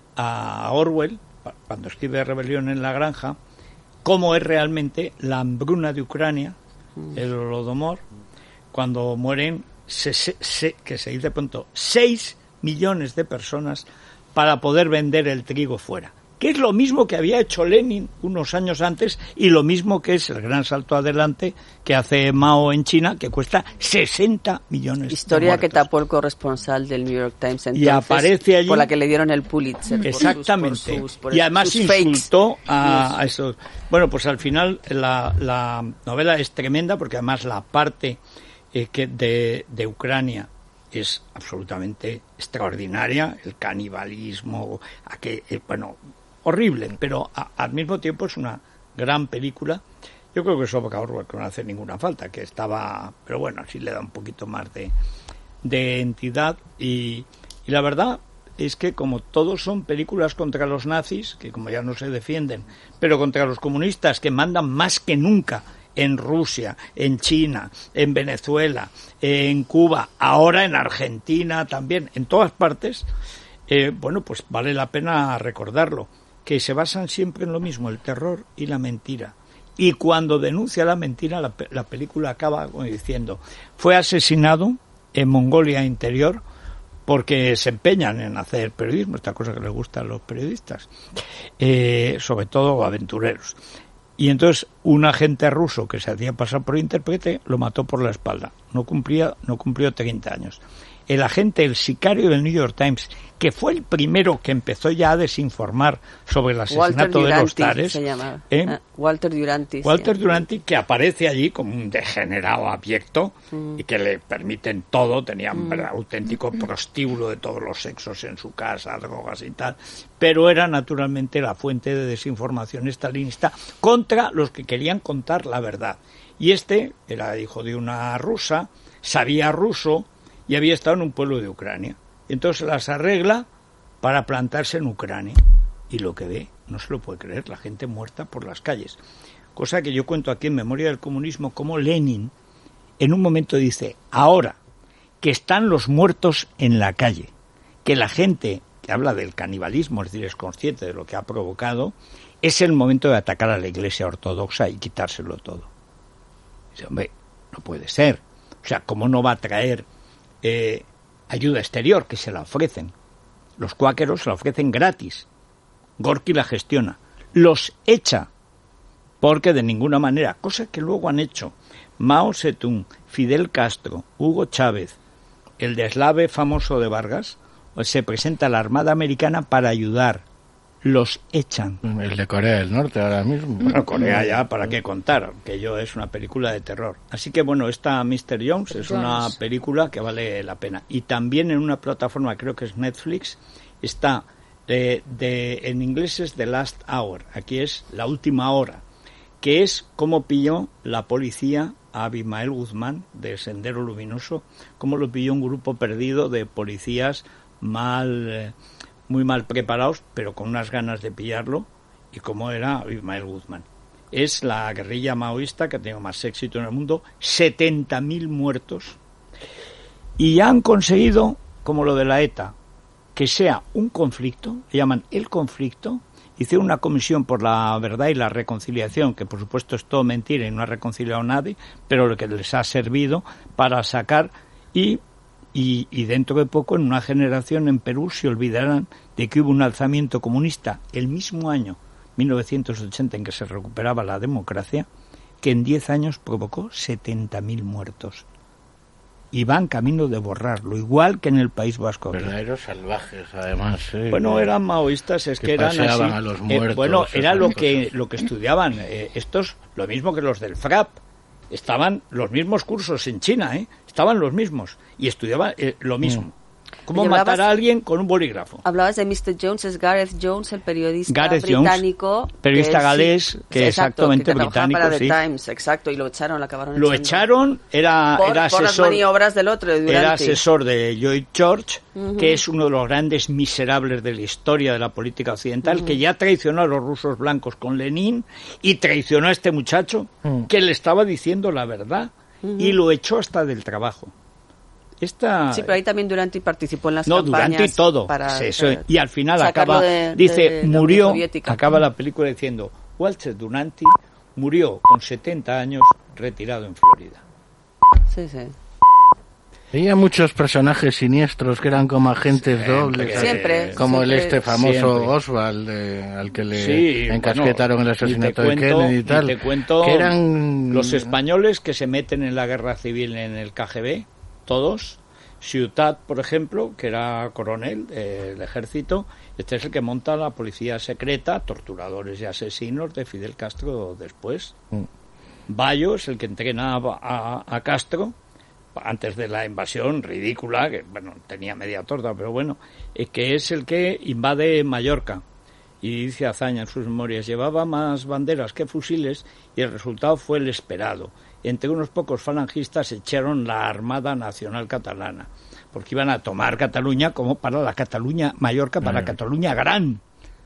a Orwell, cuando escribe Rebelión en la Granja, cómo es realmente la hambruna de Ucrania, mm. el Holodomor, cuando mueren, se, se, se, que se dice pronto, seis millones de personas para poder vender el trigo fuera. Que es lo mismo que había hecho Lenin unos años antes y lo mismo que es el gran salto adelante que hace Mao en China, que cuesta sesenta millones Historia de muertos. Que tapó el corresponsal del New York Times entonces, y aparece allí, por la que le dieron el Pulitzer. Exactamente. Por sus, por sus, por y además sus insultó fakes. a, a esos. Bueno, pues al final la, la novela es tremenda porque además la parte eh, que de, de Ucrania es absolutamente extraordinaria, el canibalismo, a que, eh, bueno, horrible, pero a, al mismo tiempo es una gran película. Yo creo que eso a Orwell que no hace ninguna falta, que estaba, pero bueno, así le da un poquito más de, de entidad y, y la verdad es que como todos son películas contra los nazis, que como ya no se defienden, pero contra los comunistas que mandan más que nunca en Rusia, en China, en Venezuela, en Cuba, ahora en Argentina también, en todas partes, eh, bueno, pues vale la pena recordarlo, que se basan siempre en lo mismo, el terror y la mentira. Y cuando denuncia la mentira, la, la película acaba diciendo, fue asesinado en Mongolia Interior porque se empeñan en hacer periodismo, esta cosa que les gusta a los periodistas, eh, sobre todo aventureros. Y entonces un agente ruso que se hacía pasar por intérprete lo mató por la espalda. No cumplía, no cumplió treinta años. El agente, el sicario del New York Times, que fue el primero que empezó ya a desinformar sobre el asesinato Walter de los Duranty, Tares. se llama. ¿eh? Ah, Walter Duranty. Walter sí. Duranty, que aparece allí como un degenerado abyecto mm. y que le permiten todo, tenía un mm. auténtico prostíbulo de todos los sexos en su casa, drogas y tal, pero era naturalmente la fuente de desinformación estalinista contra los que querían contar la verdad. Y este era hijo de una rusa, sabía ruso, y había estado en un pueblo de Ucrania. Entonces las arregla para plantarse en Ucrania. Y lo que ve, no se lo puede creer, la gente muerta por las calles. Cosa que yo cuento aquí en Memoria del Comunismo, como Lenin en un momento dice, ahora que están los muertos en la calle, que la gente que habla del canibalismo, es decir, es consciente de lo que ha provocado, es el momento de atacar a la Iglesia ortodoxa y quitárselo todo. Dice, hombre, no puede ser. O sea, ¿cómo no va a traer Eh, ayuda exterior, que se la ofrecen? Los cuáqueros se la ofrecen gratis. Gorky la gestiona. Los echa, porque de ninguna manera, cosa que luego han hecho Mao Zedong, Fidel Castro, Hugo Chávez, el deslave famoso de Vargas, se presenta a la Armada Americana para ayudar. Los echan. El de Corea del Norte ahora mismo. Bueno, Corea ya, ¿para qué contar? Que yo es una película de terror. Así que bueno, esta mister Jones es una película que vale la pena. Y también en una plataforma, creo que es Netflix, está, eh, de, en inglés es The Last Hour, aquí es La Última Hora, que es cómo pilló la policía a Abimael Guzmán de Sendero Luminoso, cómo lo pilló un grupo perdido de policías mal... Eh, muy mal preparados, pero con unas ganas de pillarlo, y cómo era Ismael Guzmán. Es la guerrilla maoísta que ha tenido más éxito en el mundo, setenta mil muertos, y ya han conseguido, como lo de la ETA, que sea un conflicto, le llaman el conflicto, hicieron una comisión por la verdad y la reconciliación, que por supuesto es todo mentira y no ha reconciliado a nadie, pero lo que les ha servido para sacar y Y, y dentro de poco, en una generación en Perú, se olvidarán de que hubo un alzamiento comunista el mismo año, mil novecientos ochenta, en que se recuperaba la democracia, que en diez años provocó setenta mil muertos. Y van camino de borrarlo, igual que en el País Vasco. Verdaderos salvajes, además. ¿eh? Bueno, eran maoístas, es que, que eran así. A los muertos, eh, bueno, era lo que, lo que estudiaban. Eh, estos, lo mismo que los del FRAP. Estaban los mismos cursos en China, ¿eh? Estaban los mismos y estudiaban eh, lo mismo. cómo matar a alguien con un bolígrafo. Hablabas de mister Jones, es Gareth Jones, el periodista Gareth británico. Jones, periodista que galés, sí, que exacto, exactamente que británico, para sí. The Times, exacto, y lo echaron, lo acabaron Lo echando. echaron, era, por, era asesor... por las maniobras del otro, de Duranty. Era asesor de Lloyd George, uh-huh. que es uno de los grandes miserables de la historia de la política occidental, uh-huh. que ya traicionó a los rusos blancos con Lenin y traicionó a este muchacho uh-huh. que le estaba diciendo la verdad uh-huh. y lo echó hasta del trabajo. Esta... Sí, pero ahí también Duranty participó en las no, campañas. No, Duranty todo. Para, sí, eso, y al final acaba, de, dice, de, de murió, acaba la película diciendo, Walter Duranty murió con setenta años retirado en Florida. Sí, sí. Había muchos personajes siniestros que eran como agentes siempre, dobles. Siempre. Como siempre, el este famoso siempre. Oswald, eh, al que le sí, encasquetaron bueno, el asesinato cuento, de Kennedy y tal. Y te cuento que eran los españoles que se meten en la guerra civil en el K G B, todos. Ciutat, por ejemplo, que era coronel del ejército, este es el que monta la policía secreta, torturadores y asesinos de Fidel Castro después. Mm. Bayo es el que entrena a, a, a Castro antes de la invasión ridícula, que bueno, tenía media torta, pero bueno, eh, que es el que invade Mallorca. Y dice Azaña en sus memorias, llevaba más banderas que fusiles y el resultado fue el esperado. Entre unos pocos falangistas echaron la Armada Nacional Catalana, porque iban a tomar Cataluña como para la Cataluña, Mallorca para mm. Cataluña Gran.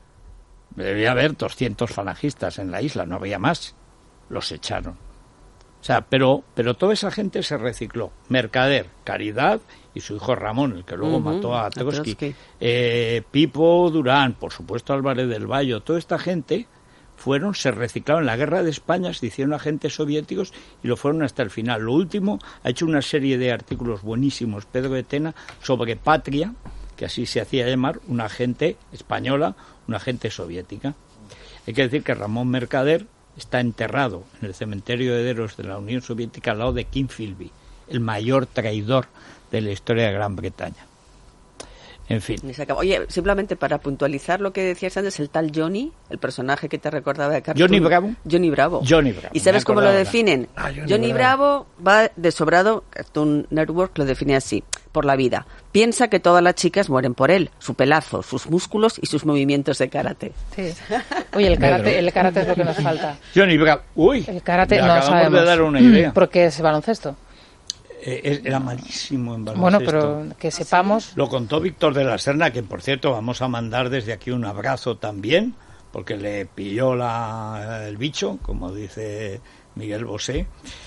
Debía haber doscientos falangistas en la isla, no había más. Los echaron. O sea, pero, pero toda esa gente se recicló. Mercader, Caridad y su hijo Ramón, el que luego uh-huh. mató a Trotsky. Eh, Pipo Durán, por supuesto Álvarez del Valle, toda esta gente fueron, se reciclaron en la guerra de España, se hicieron agentes soviéticos y lo fueron hasta el final. Lo último, ha hecho una serie de artículos buenísimos Pedro de Tena sobre Patria, que así se hacía llamar, una agente española, una agente soviética. Hay que decir que Ramón Mercader está enterrado en el cementerio de Deros de la Unión Soviética al lado de Kim Philby, el mayor traidor de la historia de Gran Bretaña. En fin. Oye, simplemente para puntualizar lo que decías antes, el tal Johnny, el personaje que te recordaba de Cartoon. Johnny Bravo. Johnny Bravo. Johnny Bravo. ¿Y sabes cómo lo definen? Ah, Johnny, Johnny Bravo. Bravo va de sobrado, Cartoon Network lo define así, por la vida. Piensa que todas las chicas mueren por él, su pelazo, sus músculos y sus movimientos de karate. Sí. Oye, el karate, el karate es lo que nos falta. Johnny Bravo. Uy. El karate no sabemos. Acabamos de dar una idea. Porque es baloncesto. Eh, era malísimo en baloncesto. Bueno, pero que sepamos... Lo contó Víctor de la Serna, que por cierto vamos a mandar desde aquí un abrazo también, porque le pilló la, el bicho, como dice Miguel Bosé,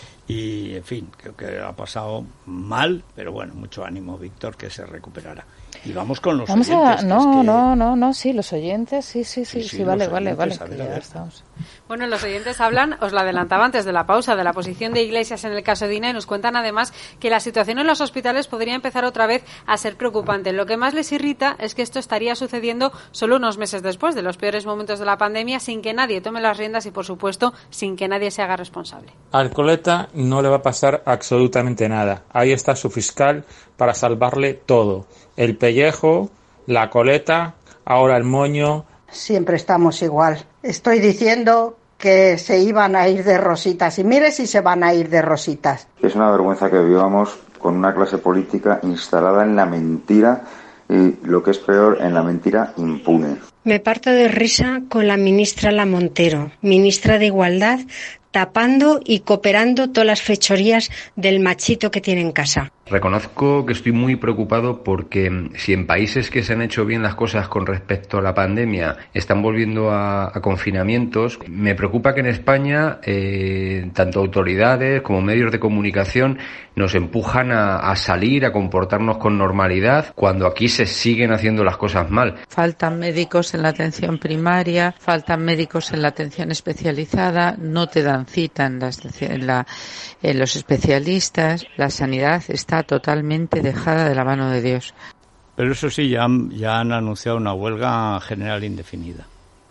y en fin, creo que ha pasado mal, pero bueno, mucho ánimo, Víctor, que se recuperará. Y vamos con los vamos oyentes. A, no, es que... no, no, no, sí, los oyentes, sí, sí, sí, sí, sí, sí vale, vale, vale. A ver, a ver. Estamos. Bueno, los oyentes hablan, os lo adelantaba antes de la pausa, de la posición de Iglesias en el caso de Dina y nos cuentan además que la situación en los hospitales podría empezar otra vez a ser preocupante. Lo que más les irrita es que esto estaría sucediendo solo unos meses después de los peores momentos de la pandemia, sin que nadie tome las riendas y, por supuesto, sin que nadie se haga responsable. Al Coleta no le va a pasar absolutamente nada. Ahí está su fiscal para salvarle todo. El pellejo, la coleta, ahora el moño. Siempre estamos igual. Estoy diciendo que se iban a ir de rositas. Y mire si se van a ir de rositas. Es una vergüenza que vivamos con una clase política instalada en la mentira y, lo que es peor, en la mentira impune. Me parto de risa con la ministra La Montero, ministra de Igualdad, tapando y cooperando todas las fechorías del machito que tiene en casa. Reconozco que estoy muy preocupado porque si en países que se han hecho bien las cosas con respecto a la pandemia están volviendo a, a confinamientos, me preocupa que en España eh, tanto autoridades como medios de comunicación nos empujan a, a salir, a comportarnos con normalidad, cuando aquí se siguen haciendo las cosas mal. Faltan médicos en la atención primaria, faltan médicos en la atención especializada, no te dan cita en, las, en, la, en los especialistas, la sanidad está totalmente dejada de la mano de Dios. Pero eso sí, ya han, ya han anunciado una huelga general indefinida.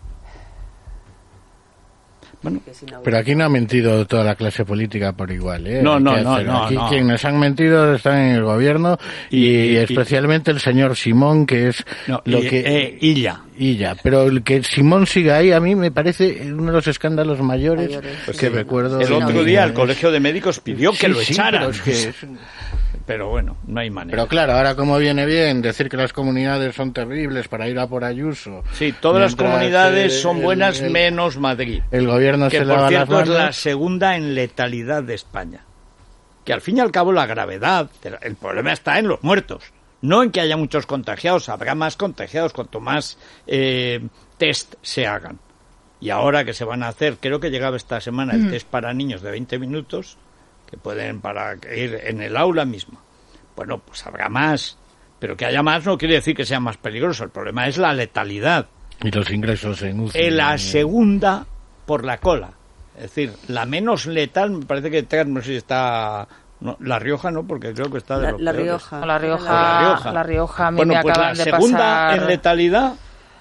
Bueno, pero aquí no ha mentido toda la clase política por igual, ¿eh? No, no, no, no. Aquí no. quienes han mentido están en el gobierno y, y, y especialmente y, el señor Simón, que es no, lo y, que... Eh, Illa. Illa. Pero el que Simón siga ahí a mí me parece uno de los escándalos mayores, mayores. Pues que sí, recuerdo. El otro día el Colegio de Médicos pidió que sí, lo sí, echaran. Pero es que es... pero bueno, no hay manera. Pero claro, ahora como viene bien decir que las comunidades son terribles para ir a por Ayuso. Sí, todas las comunidades el, son buenas el, el, menos Madrid. El gobierno que se por lava cierto las manos. Es la segunda en letalidad de España. Que al fin y al cabo la gravedad, el problema está en los muertos, no en que haya muchos contagiados, habrá más contagiados cuanto más eh, test se hagan. Y ahora que se van a hacer, creo que llegaba esta semana el mm. test para niños de veinte minutos, que pueden para ir en el aula mismo. Bueno, pues habrá más, pero que haya más no quiere decir que sea más peligroso, el problema es la letalidad. Y los ingresos en U C I. En la segunda por la cola. Es decir, la menos letal, me parece que no sé si está... No, La Rioja no, porque creo que está de la, los la peores. Rioja. La Rioja, la Rioja. La Rioja, a mí bueno, me pues acaban la de segunda pasar... en letalidad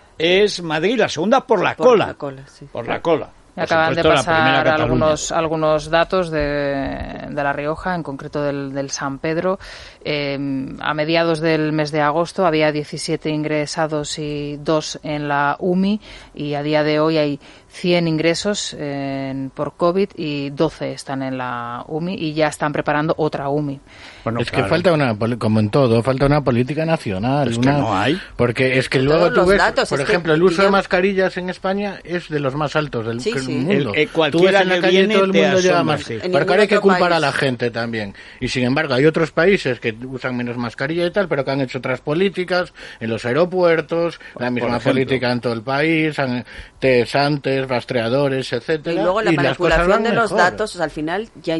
es Madrid, la segunda por la por cola. La cola sí. Por la cola. Me Por acaban supuesto, de pasar algunos algunos datos de, de La Rioja, en concreto del, del San Pedro. Eh, a mediados del mes de agosto había diecisiete ingresados y dos en la U M I, y a día de hoy hay cien ingresos eh, por COVID y doce están en la U M I y ya están preparando otra U M I. Bueno, es claro. que falta una, como en todo, falta una política nacional. Es una, que no hay. Porque es que luego tú ves, datos, por es ejemplo, que el uso yo... de mascarillas en España es de los más altos del sí, sí. mundo. El, eh, tú ves en la calle todo el mundo lleva más. Sí. Porque ahora hay que culpar país. a la gente también. Y sin embargo, hay otros países que usan menos mascarilla y tal, pero que han hecho otras políticas en los aeropuertos, por, la misma política en todo el país, tesantes, rastreadores, etcétera. Y luego la y manipulación de los mejor. datos, o sea, al final ya...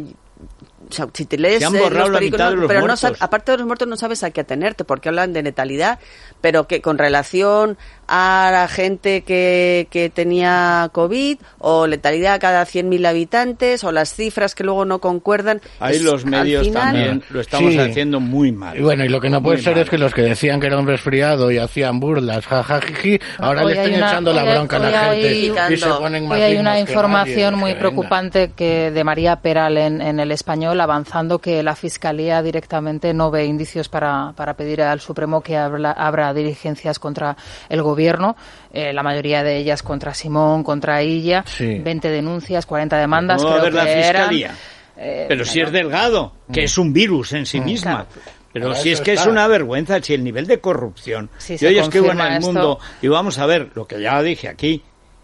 O sea, si te lees Se han borrado eh, la mitad de los pero muertos. No, aparte de los muertos no sabes a qué atenerte, porque hablan de letalidad, pero que con relación a la gente que, que tenía COVID, o letalidad cada cien mil habitantes, o las cifras que luego no concuerdan. Ahí es, los medios final, también lo estamos sí. haciendo muy mal. Y bueno, y lo que no puede muy ser mal. es que los que decían que era un resfriado y hacían burlas, jajajiji, ahora hoy le estén una, echando la bronca a la gente hay, y se ponen más hoy hay una información nadie, muy que preocupante que de María Peral en, en El Español, avanzando que la Fiscalía directamente no ve indicios para, para pedir al Supremo que abra, abra diligencias contra el Gobierno, eh, la mayoría de ellas contra Simón, contra Illa, sí. veinte denuncias, cuarenta demandas. ¿Cómo va a ver la Fiscalía? Eran, eh, Pero si es Delgado, que es un virus en sí misma. Claro. Pero Ahora si es que está. es una vergüenza, si el nivel de corrupción. Sí, yo hoy escribo en El esto. Mundo, y vamos a ver, lo que ya dije aquí,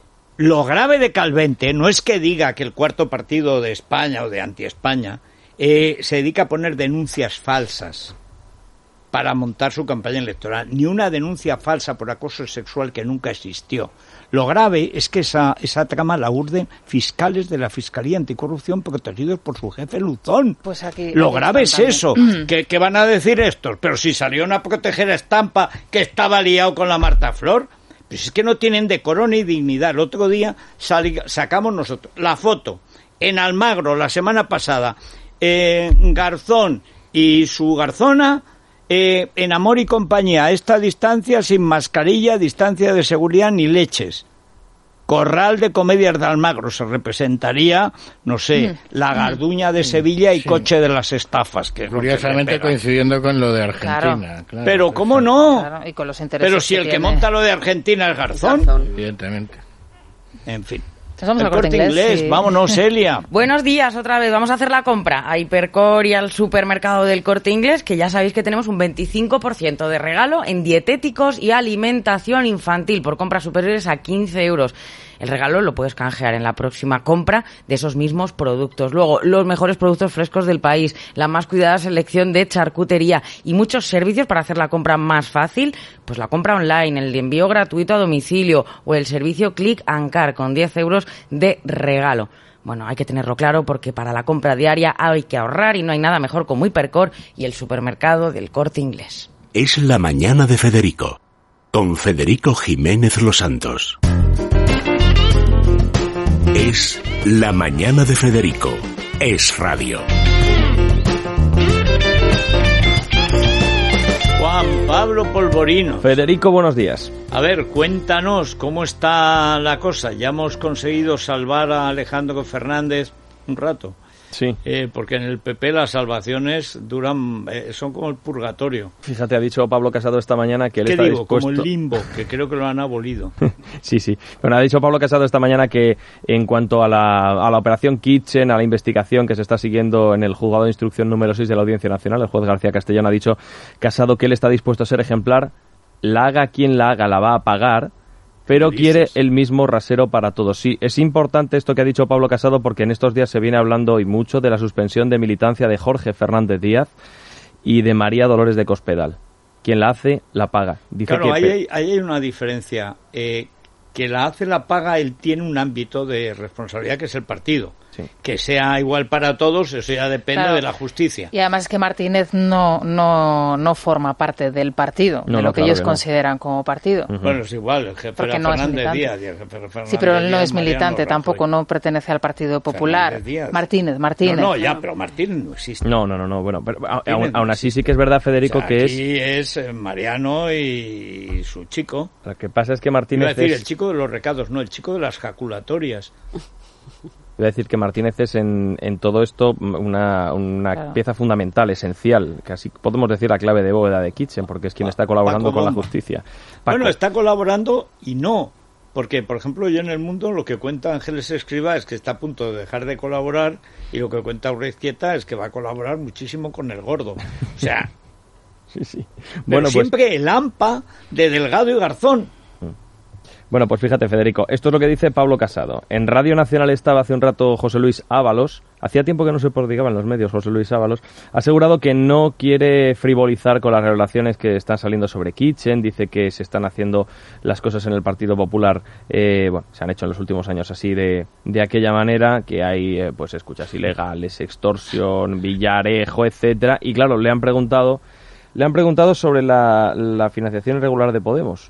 lo grave de Calvente no es que diga que el cuarto partido de España o de anti-España eh, se dedica a poner denuncias falsas para montar su campaña electoral, ni una denuncia falsa por acoso sexual que nunca existió. Lo grave es que esa, esa trama la urden fiscales de la Fiscalía Anticorrupción protegidos por su jefe Luzón. Pues aquí, Lo aquí grave es también. eso, que, que van a decir estos, pero si salieron a proteger a Estampa, que estaba liado con la Marta Flor, pues es que no tienen decoro ni dignidad. El otro día sali, sacamos nosotros la foto en Almagro la semana pasada, eh, Garzón y su Garzona, Eh, en Amor y Compañía, a esta distancia, sin mascarilla, distancia de seguridad ni leches. Corral de Comedias de Almagro, se representaría, no sé, mm. la Garduña de Sevilla y sí. Coche de las Estafas. Que Curiosamente es coincidiendo con lo de Argentina. Claro. Claro, pero ¿cómo no? Claro, y con los intereses pero si que el que tiene. monta lo de Argentina es Garzón. Garzón. Evidentemente. En fin. Vamos el al Corte Corte Inglés, sí. vámonos, Elia. Buenos días, otra vez. Vamos a hacer la compra a Hipercor y al supermercado del Corte Inglés, que ya sabéis que tenemos un veinticinco por ciento de regalo en dietéticos y alimentación infantil por compras superiores a quince euros. El regalo lo puedes canjear en la próxima compra de esos mismos productos. Luego, los mejores productos frescos del país, la más cuidada selección de charcutería y muchos servicios para hacer la compra más fácil, pues la compra online, el envío gratuito a domicilio o el servicio Click and Car con diez euros de regalo. Bueno, hay que tenerlo claro porque para la compra diaria hay que ahorrar y no hay nada mejor como Hipercor y el supermercado del Corte Inglés. Es la mañana de Federico, con Federico Jiménez Los Santos. Es la mañana de Federico. Es radio. Juan Pablo Polvorino. Federico, buenos días. A ver, cuéntanos cómo está la cosa. Ya hemos conseguido salvar a Alejandro Fernández un rato. Sí. Eh, porque en el P P las salvaciones duran, eh, son como el purgatorio. Fíjate, ha dicho Pablo Casado esta mañana que él ¿Qué está digo? dispuesto... Como el limbo, que creo que lo han abolido. Sí, sí. Bueno, ha dicho Pablo Casado esta mañana que en cuanto a la, a la operación Kitchen, a la investigación que se está siguiendo en el juzgado de instrucción número seis de la Audiencia Nacional, el juez García Castellón ha dicho Casado que él está dispuesto a ser ejemplar, la haga quien la haga, la va a pagar, pero quiere el mismo rasero para todos. Sí, es importante esto que ha dicho Pablo Casado porque en estos días se viene hablando y mucho de la suspensión de militancia de Jorge Fernández Díaz y de María Dolores de Cospedal. Quien la hace, la paga. Dice claro, que... ahí, hay, ahí hay una diferencia. Eh, que la hace, la paga, él tiene un ámbito de responsabilidad que es el partido. Sí. Que sea igual para todos, eso ya depende claro. de la justicia. Y además es que Martínez no no no forma parte del partido, no, de lo no, que claro ellos que no. consideran como partido. Uh-huh. Bueno, es igual, el jefe era no Fernández Díaz. Y el jefe Fernández sí, pero él no Díaz, es militante, Mariano tampoco, Rajoy. No pertenece al Partido Popular. Martínez, Martínez. No, no, ya, pero Martínez no existe. No, no, no, no bueno, pero aún, aún así sí que es verdad, Federico, o sea, que aquí es... es Mariano y su chico. Lo que pasa es que Martínez es decir, es... el chico de los recados, no, el chico de las jaculatorias. Voy a decir que Martínez es en, en todo esto una, una claro. pieza fundamental, esencial, casi podemos decir la clave de bóveda de Kitchen, porque es quien está colaborando Paco con Bomba. La justicia. Paco. Bueno, está colaborando y no, porque por ejemplo yo en El Mundo lo que cuenta Ángeles Escrivá es que está a punto de dejar de colaborar y lo que cuenta Urreiztieta es que va a colaborar muchísimo con el gordo. O sea, sí, sí. Pero Bueno, siempre pues... el AMPA de Delgado y Garzón. Bueno, pues fíjate, Federico, esto es lo que dice Pablo Casado. En Radio Nacional estaba hace un rato José Luis Ábalos, hacía tiempo que no se prodigaba en los medios José Luis Ábalos, ha asegurado que no quiere frivolizar con las revelaciones que están saliendo sobre Kitchen, dice que se están haciendo las cosas en el Partido Popular, eh, bueno, se han hecho en los últimos años así de, de aquella manera, que hay eh, pues escuchas ilegales, extorsión, villarejo, etcétera, y claro, le han preguntado, le han preguntado sobre la, la financiación irregular de Podemos.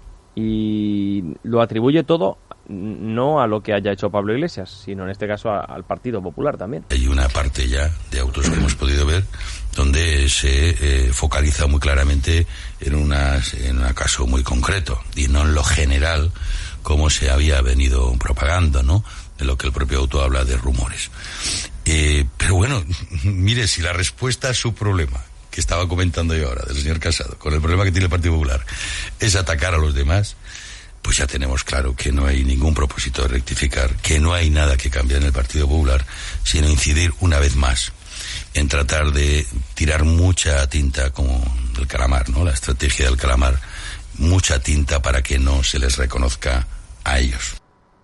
Y lo atribuye todo no a lo que haya hecho Pablo Iglesias, sino en este caso a, al Partido Popular también. Hay una parte ya de autos que hemos podido ver donde se eh, focaliza muy claramente en, unas, en un caso muy concreto y no en lo general como se había venido propagando, ¿no? De lo que el propio auto habla de rumores. Eh, pero bueno, mire, si la respuesta a su problema que estaba comentando yo ahora, del señor Casado, con el problema que tiene el Partido Popular, es atacar a los demás, pues ya tenemos claro que no hay ningún propósito de rectificar, que no hay nada que cambiar en el Partido Popular, sino incidir una vez más en tratar de tirar mucha tinta como el calamar, ¿no? La estrategia del calamar, mucha tinta para que no se les reconozca a ellos.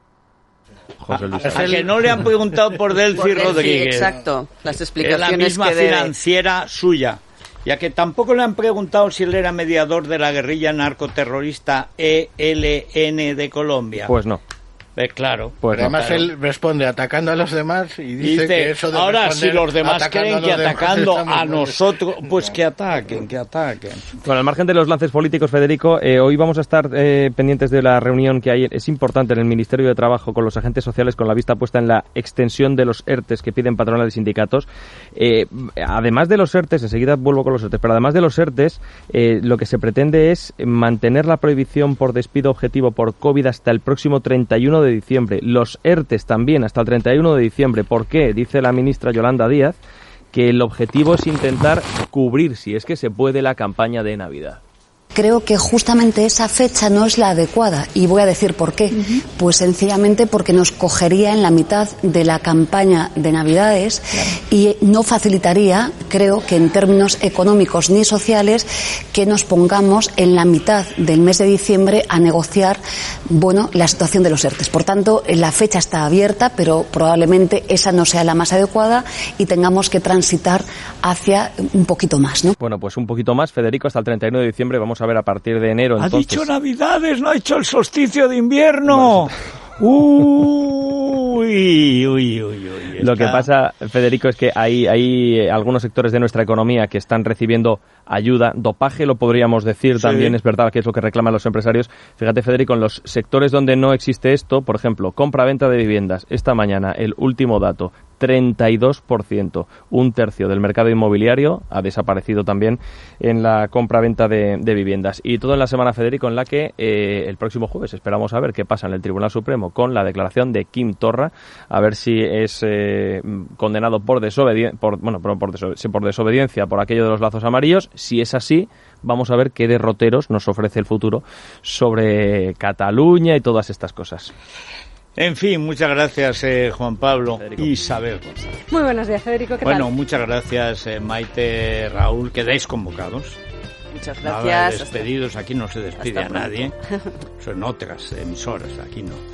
José Luis. A, a que no le han preguntado por Delcy Rodríguez. Exacto, las explicaciones es la misma que debe... financiera suya. Ya que tampoco le han preguntado si él era mediador de la guerrilla narcoterrorista E L N de Colombia. Pues no. Eh, claro. Pues además claro. él responde atacando a los demás y dice, dice que eso de ahora si los demás creen que atacando a nosotros, bien. pues que ataquen, que ataquen. Bueno, al margen de los lances políticos, Federico, eh, hoy vamos a estar eh, pendientes de la reunión que hay, es importante, en el Ministerio de Trabajo con los agentes sociales, con la vista puesta en la extensión de los ERTES que piden patronales y sindicatos. Eh, además de los ERTES, enseguida vuelvo con los ERTES, pero además de los ERTES, eh, lo que se pretende es mantener la prohibición por despido objetivo por COVID hasta el próximo treinta y uno de diciembre. Los ERTES también hasta el treinta y uno de diciembre. ¿Por qué? Dice la ministra Yolanda Díaz que el objetivo es intentar cubrir, si es que se puede, la campaña de Navidad. Creo que justamente esa fecha no es la adecuada y voy a decir por qué. Uh-huh. Pues sencillamente porque nos cogería en la mitad de la campaña de Navidades, claro, y no facilitaría, creo que en términos económicos ni sociales, que nos pongamos en la mitad del mes de diciembre a negociar, bueno, la situación de los ERTES. Por tanto, la fecha está abierta, pero probablemente esa no sea la más adecuada y tengamos que transitar hacia un poquito más, ¿no? Bueno, pues un poquito más, Federico, hasta el treinta y uno de diciembre vamos a ver a partir de enero. Ha entonces... dicho Navidades, no ha hecho el solsticio de invierno. Uy, uy, uy, uy. Lo que pasa, Federico, es que hay, hay algunos sectores de nuestra economía que están recibiendo ayuda, dopaje lo podríamos decir, sí, también es verdad que es lo que reclaman los empresarios. Fíjate, Federico, en los sectores donde no existe esto, por ejemplo, compra-venta de viviendas, esta mañana el último dato, treinta y dos por ciento. Un tercio del mercado inmobiliario ha desaparecido también en la compra-venta de, de viviendas. Y todo en la semana, Federico, en la que eh, el próximo jueves esperamos a ver qué pasa en el Tribunal Supremo con la declaración de Quim Torra, a ver si es eh, condenado por desobediencia, por, bueno, por, por, desobediencia, por desobediencia por aquello de los lazos amarillos. Si es así, vamos a ver qué derroteros nos ofrece el futuro sobre Cataluña y todas estas cosas. En fin, muchas gracias, eh, Juan Pablo. Federico. Isabel González. Muy buenos días, Federico. ¿Qué bueno, tal? Bueno, muchas gracias, eh, Maite, Raúl. Quedáis convocados. Muchas gracias. Nada de despedidos, aquí no se despide a nadie. Son otras emisoras, aquí no.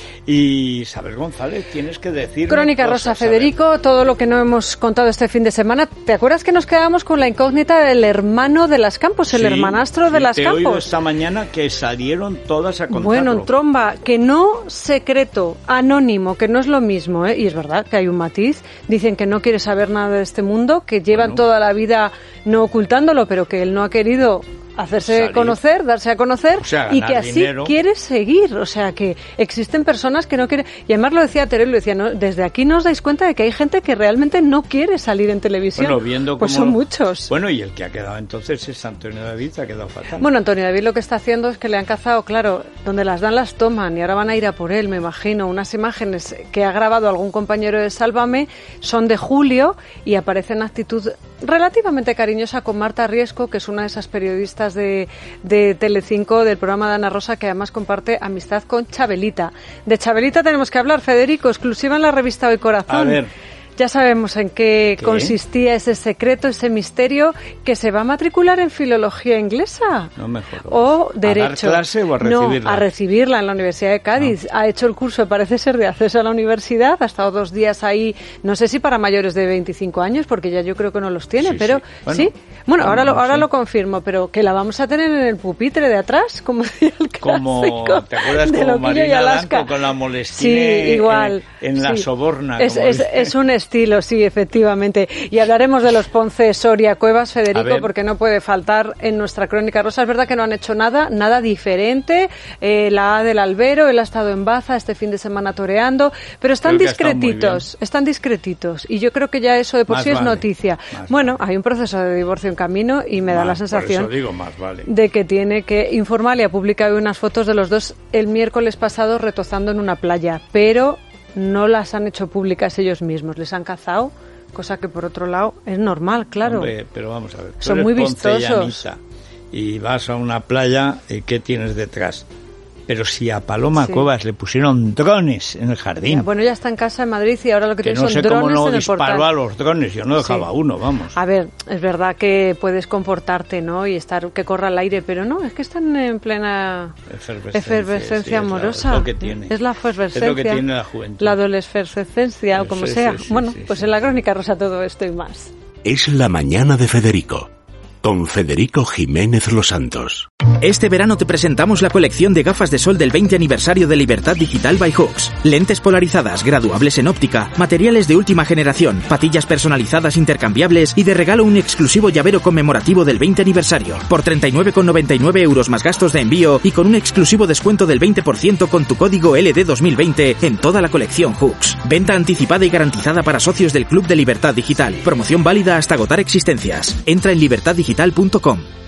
Y Isabel González, tienes que decir. Crónica cosas, Rosa, Federico, todo lo que no hemos contado este fin de semana. ¿Te acuerdas que nos quedamos con la incógnita del hermano de las Campos, el sí, hermanastro sí, de las te Campos? He oído esta mañana que salieron todas a contarlo. Bueno, en tromba, que no secreto, anónimo, que no es lo mismo, ¿eh? Y es verdad que hay un matiz. Dicen que no quiere saber nada de este mundo, que llevan bueno. toda la vida no ocultándolo, pero que él no ha querido hacerse Salir. conocer, darse a conocer, o sea, y que así dinero. quiere seguir. O sea, que existen personas que no quieren. Y además lo decía Teruel, lo decía, ¿no? Desde aquí no os dais cuenta de que hay gente que realmente no quiere salir en televisión. Bueno, viendo pues cómo... son muchos. Bueno, y el que ha quedado entonces es Antonio David, ha quedado fatal. Bueno, Antonio David lo que está haciendo es que le han cazado, claro, donde las dan las toman, y ahora van a ir a por él, me imagino. Unas imágenes que ha grabado algún compañero de Sálvame son de julio y aparece en actitud relativamente cariñosa con Marta Riesco, que es una de esas periodistas de, de Telecinco, del programa de Ana Rosa, que además comparte amistad con Chabelita. De Chabelita tenemos que hablar, Federico, exclusiva en la revista Hoy Corazón. A ver. Ya sabemos en qué, ¿Qué? consistía ese secreto, ese misterio, que se va a matricular en filología inglesa. No me jodas. O derecho. ¿A dar clase o a recibirla? No, a recibirla en la Universidad de Cádiz. No. Ha hecho el curso, parece ser, de acceso a la universidad. Ha estado dos días ahí, no sé si para mayores de veinticinco años, porque ya yo creo que no los tiene, sí, pero sí. Bueno, sí. Bueno, no, ahora, lo, no ahora sé. lo confirmo, pero que la vamos a tener en el pupitre de atrás, como decía el clásico. Como, ¿te acuerdas de como Marina Blanco con la molestina sí, igual, en, en la sí. soborna? Es, es, es un estilo, sí, efectivamente. Y hablaremos de los Ponce, Soria, Cuevas, Federico, porque no puede faltar en nuestra crónica rosa. Es verdad que no han hecho nada, nada diferente. Eh, la A del Albero, él ha estado en Baza este fin de semana toreando, pero están discretitos, están discretitos. Y yo creo que ya eso de por más sí es vale, noticia. Bueno, vale. Hay un proceso de divorcio en camino y me más, da la sensación por eso digo, más vale. de que tiene que informar. Y ha publicado unas fotos de los dos el miércoles pasado retozando en una playa, pero no las han hecho públicas ellos mismos, les han cazado, cosa que por otro lado es normal, claro. Hombre, pero vamos a ver, son muy vistosos. Y, Anita, y vas a una playa, ¿qué tienes detrás? Pero si a Paloma sí. Cuevas le pusieron drones en el jardín. Ya, bueno, ya está en casa en Madrid y ahora lo que, que tiene no son sé drones cómo no en el disparó portal. A los drones, yo no dejaba sí. uno, vamos. A ver, es verdad que puedes comportarte, ¿no? Y estar que corra al aire, pero no, es que están en plena efervescencia, efervescencia sí, amorosa. Es lo que tiene. Es la efervescencia. Es lo que tiene la juventud. La adolescencia o como sí, sea. Sí, sí, bueno, sí, pues sí. en la crónica rosa todo esto y más. Es la mañana de Federico, con Federico Jiménez Los Santos. Este verano te presentamos la colección de gafas de sol del veinte aniversario de Libertad Digital by Hooks. Lentes polarizadas, graduables en óptica, materiales de última generación, patillas personalizadas intercambiables y de regalo un exclusivo llavero conmemorativo del veinte aniversario. Por treinta y nueve con noventa y nueve euros más gastos de envío y con un exclusivo descuento del veinte por ciento con tu código L D dos mil veinte en toda la colección Hooks. Venta anticipada y garantizada para socios del Club de Libertad Digital. Promoción válida hasta agotar existencias. Entra en libertad digital punto com.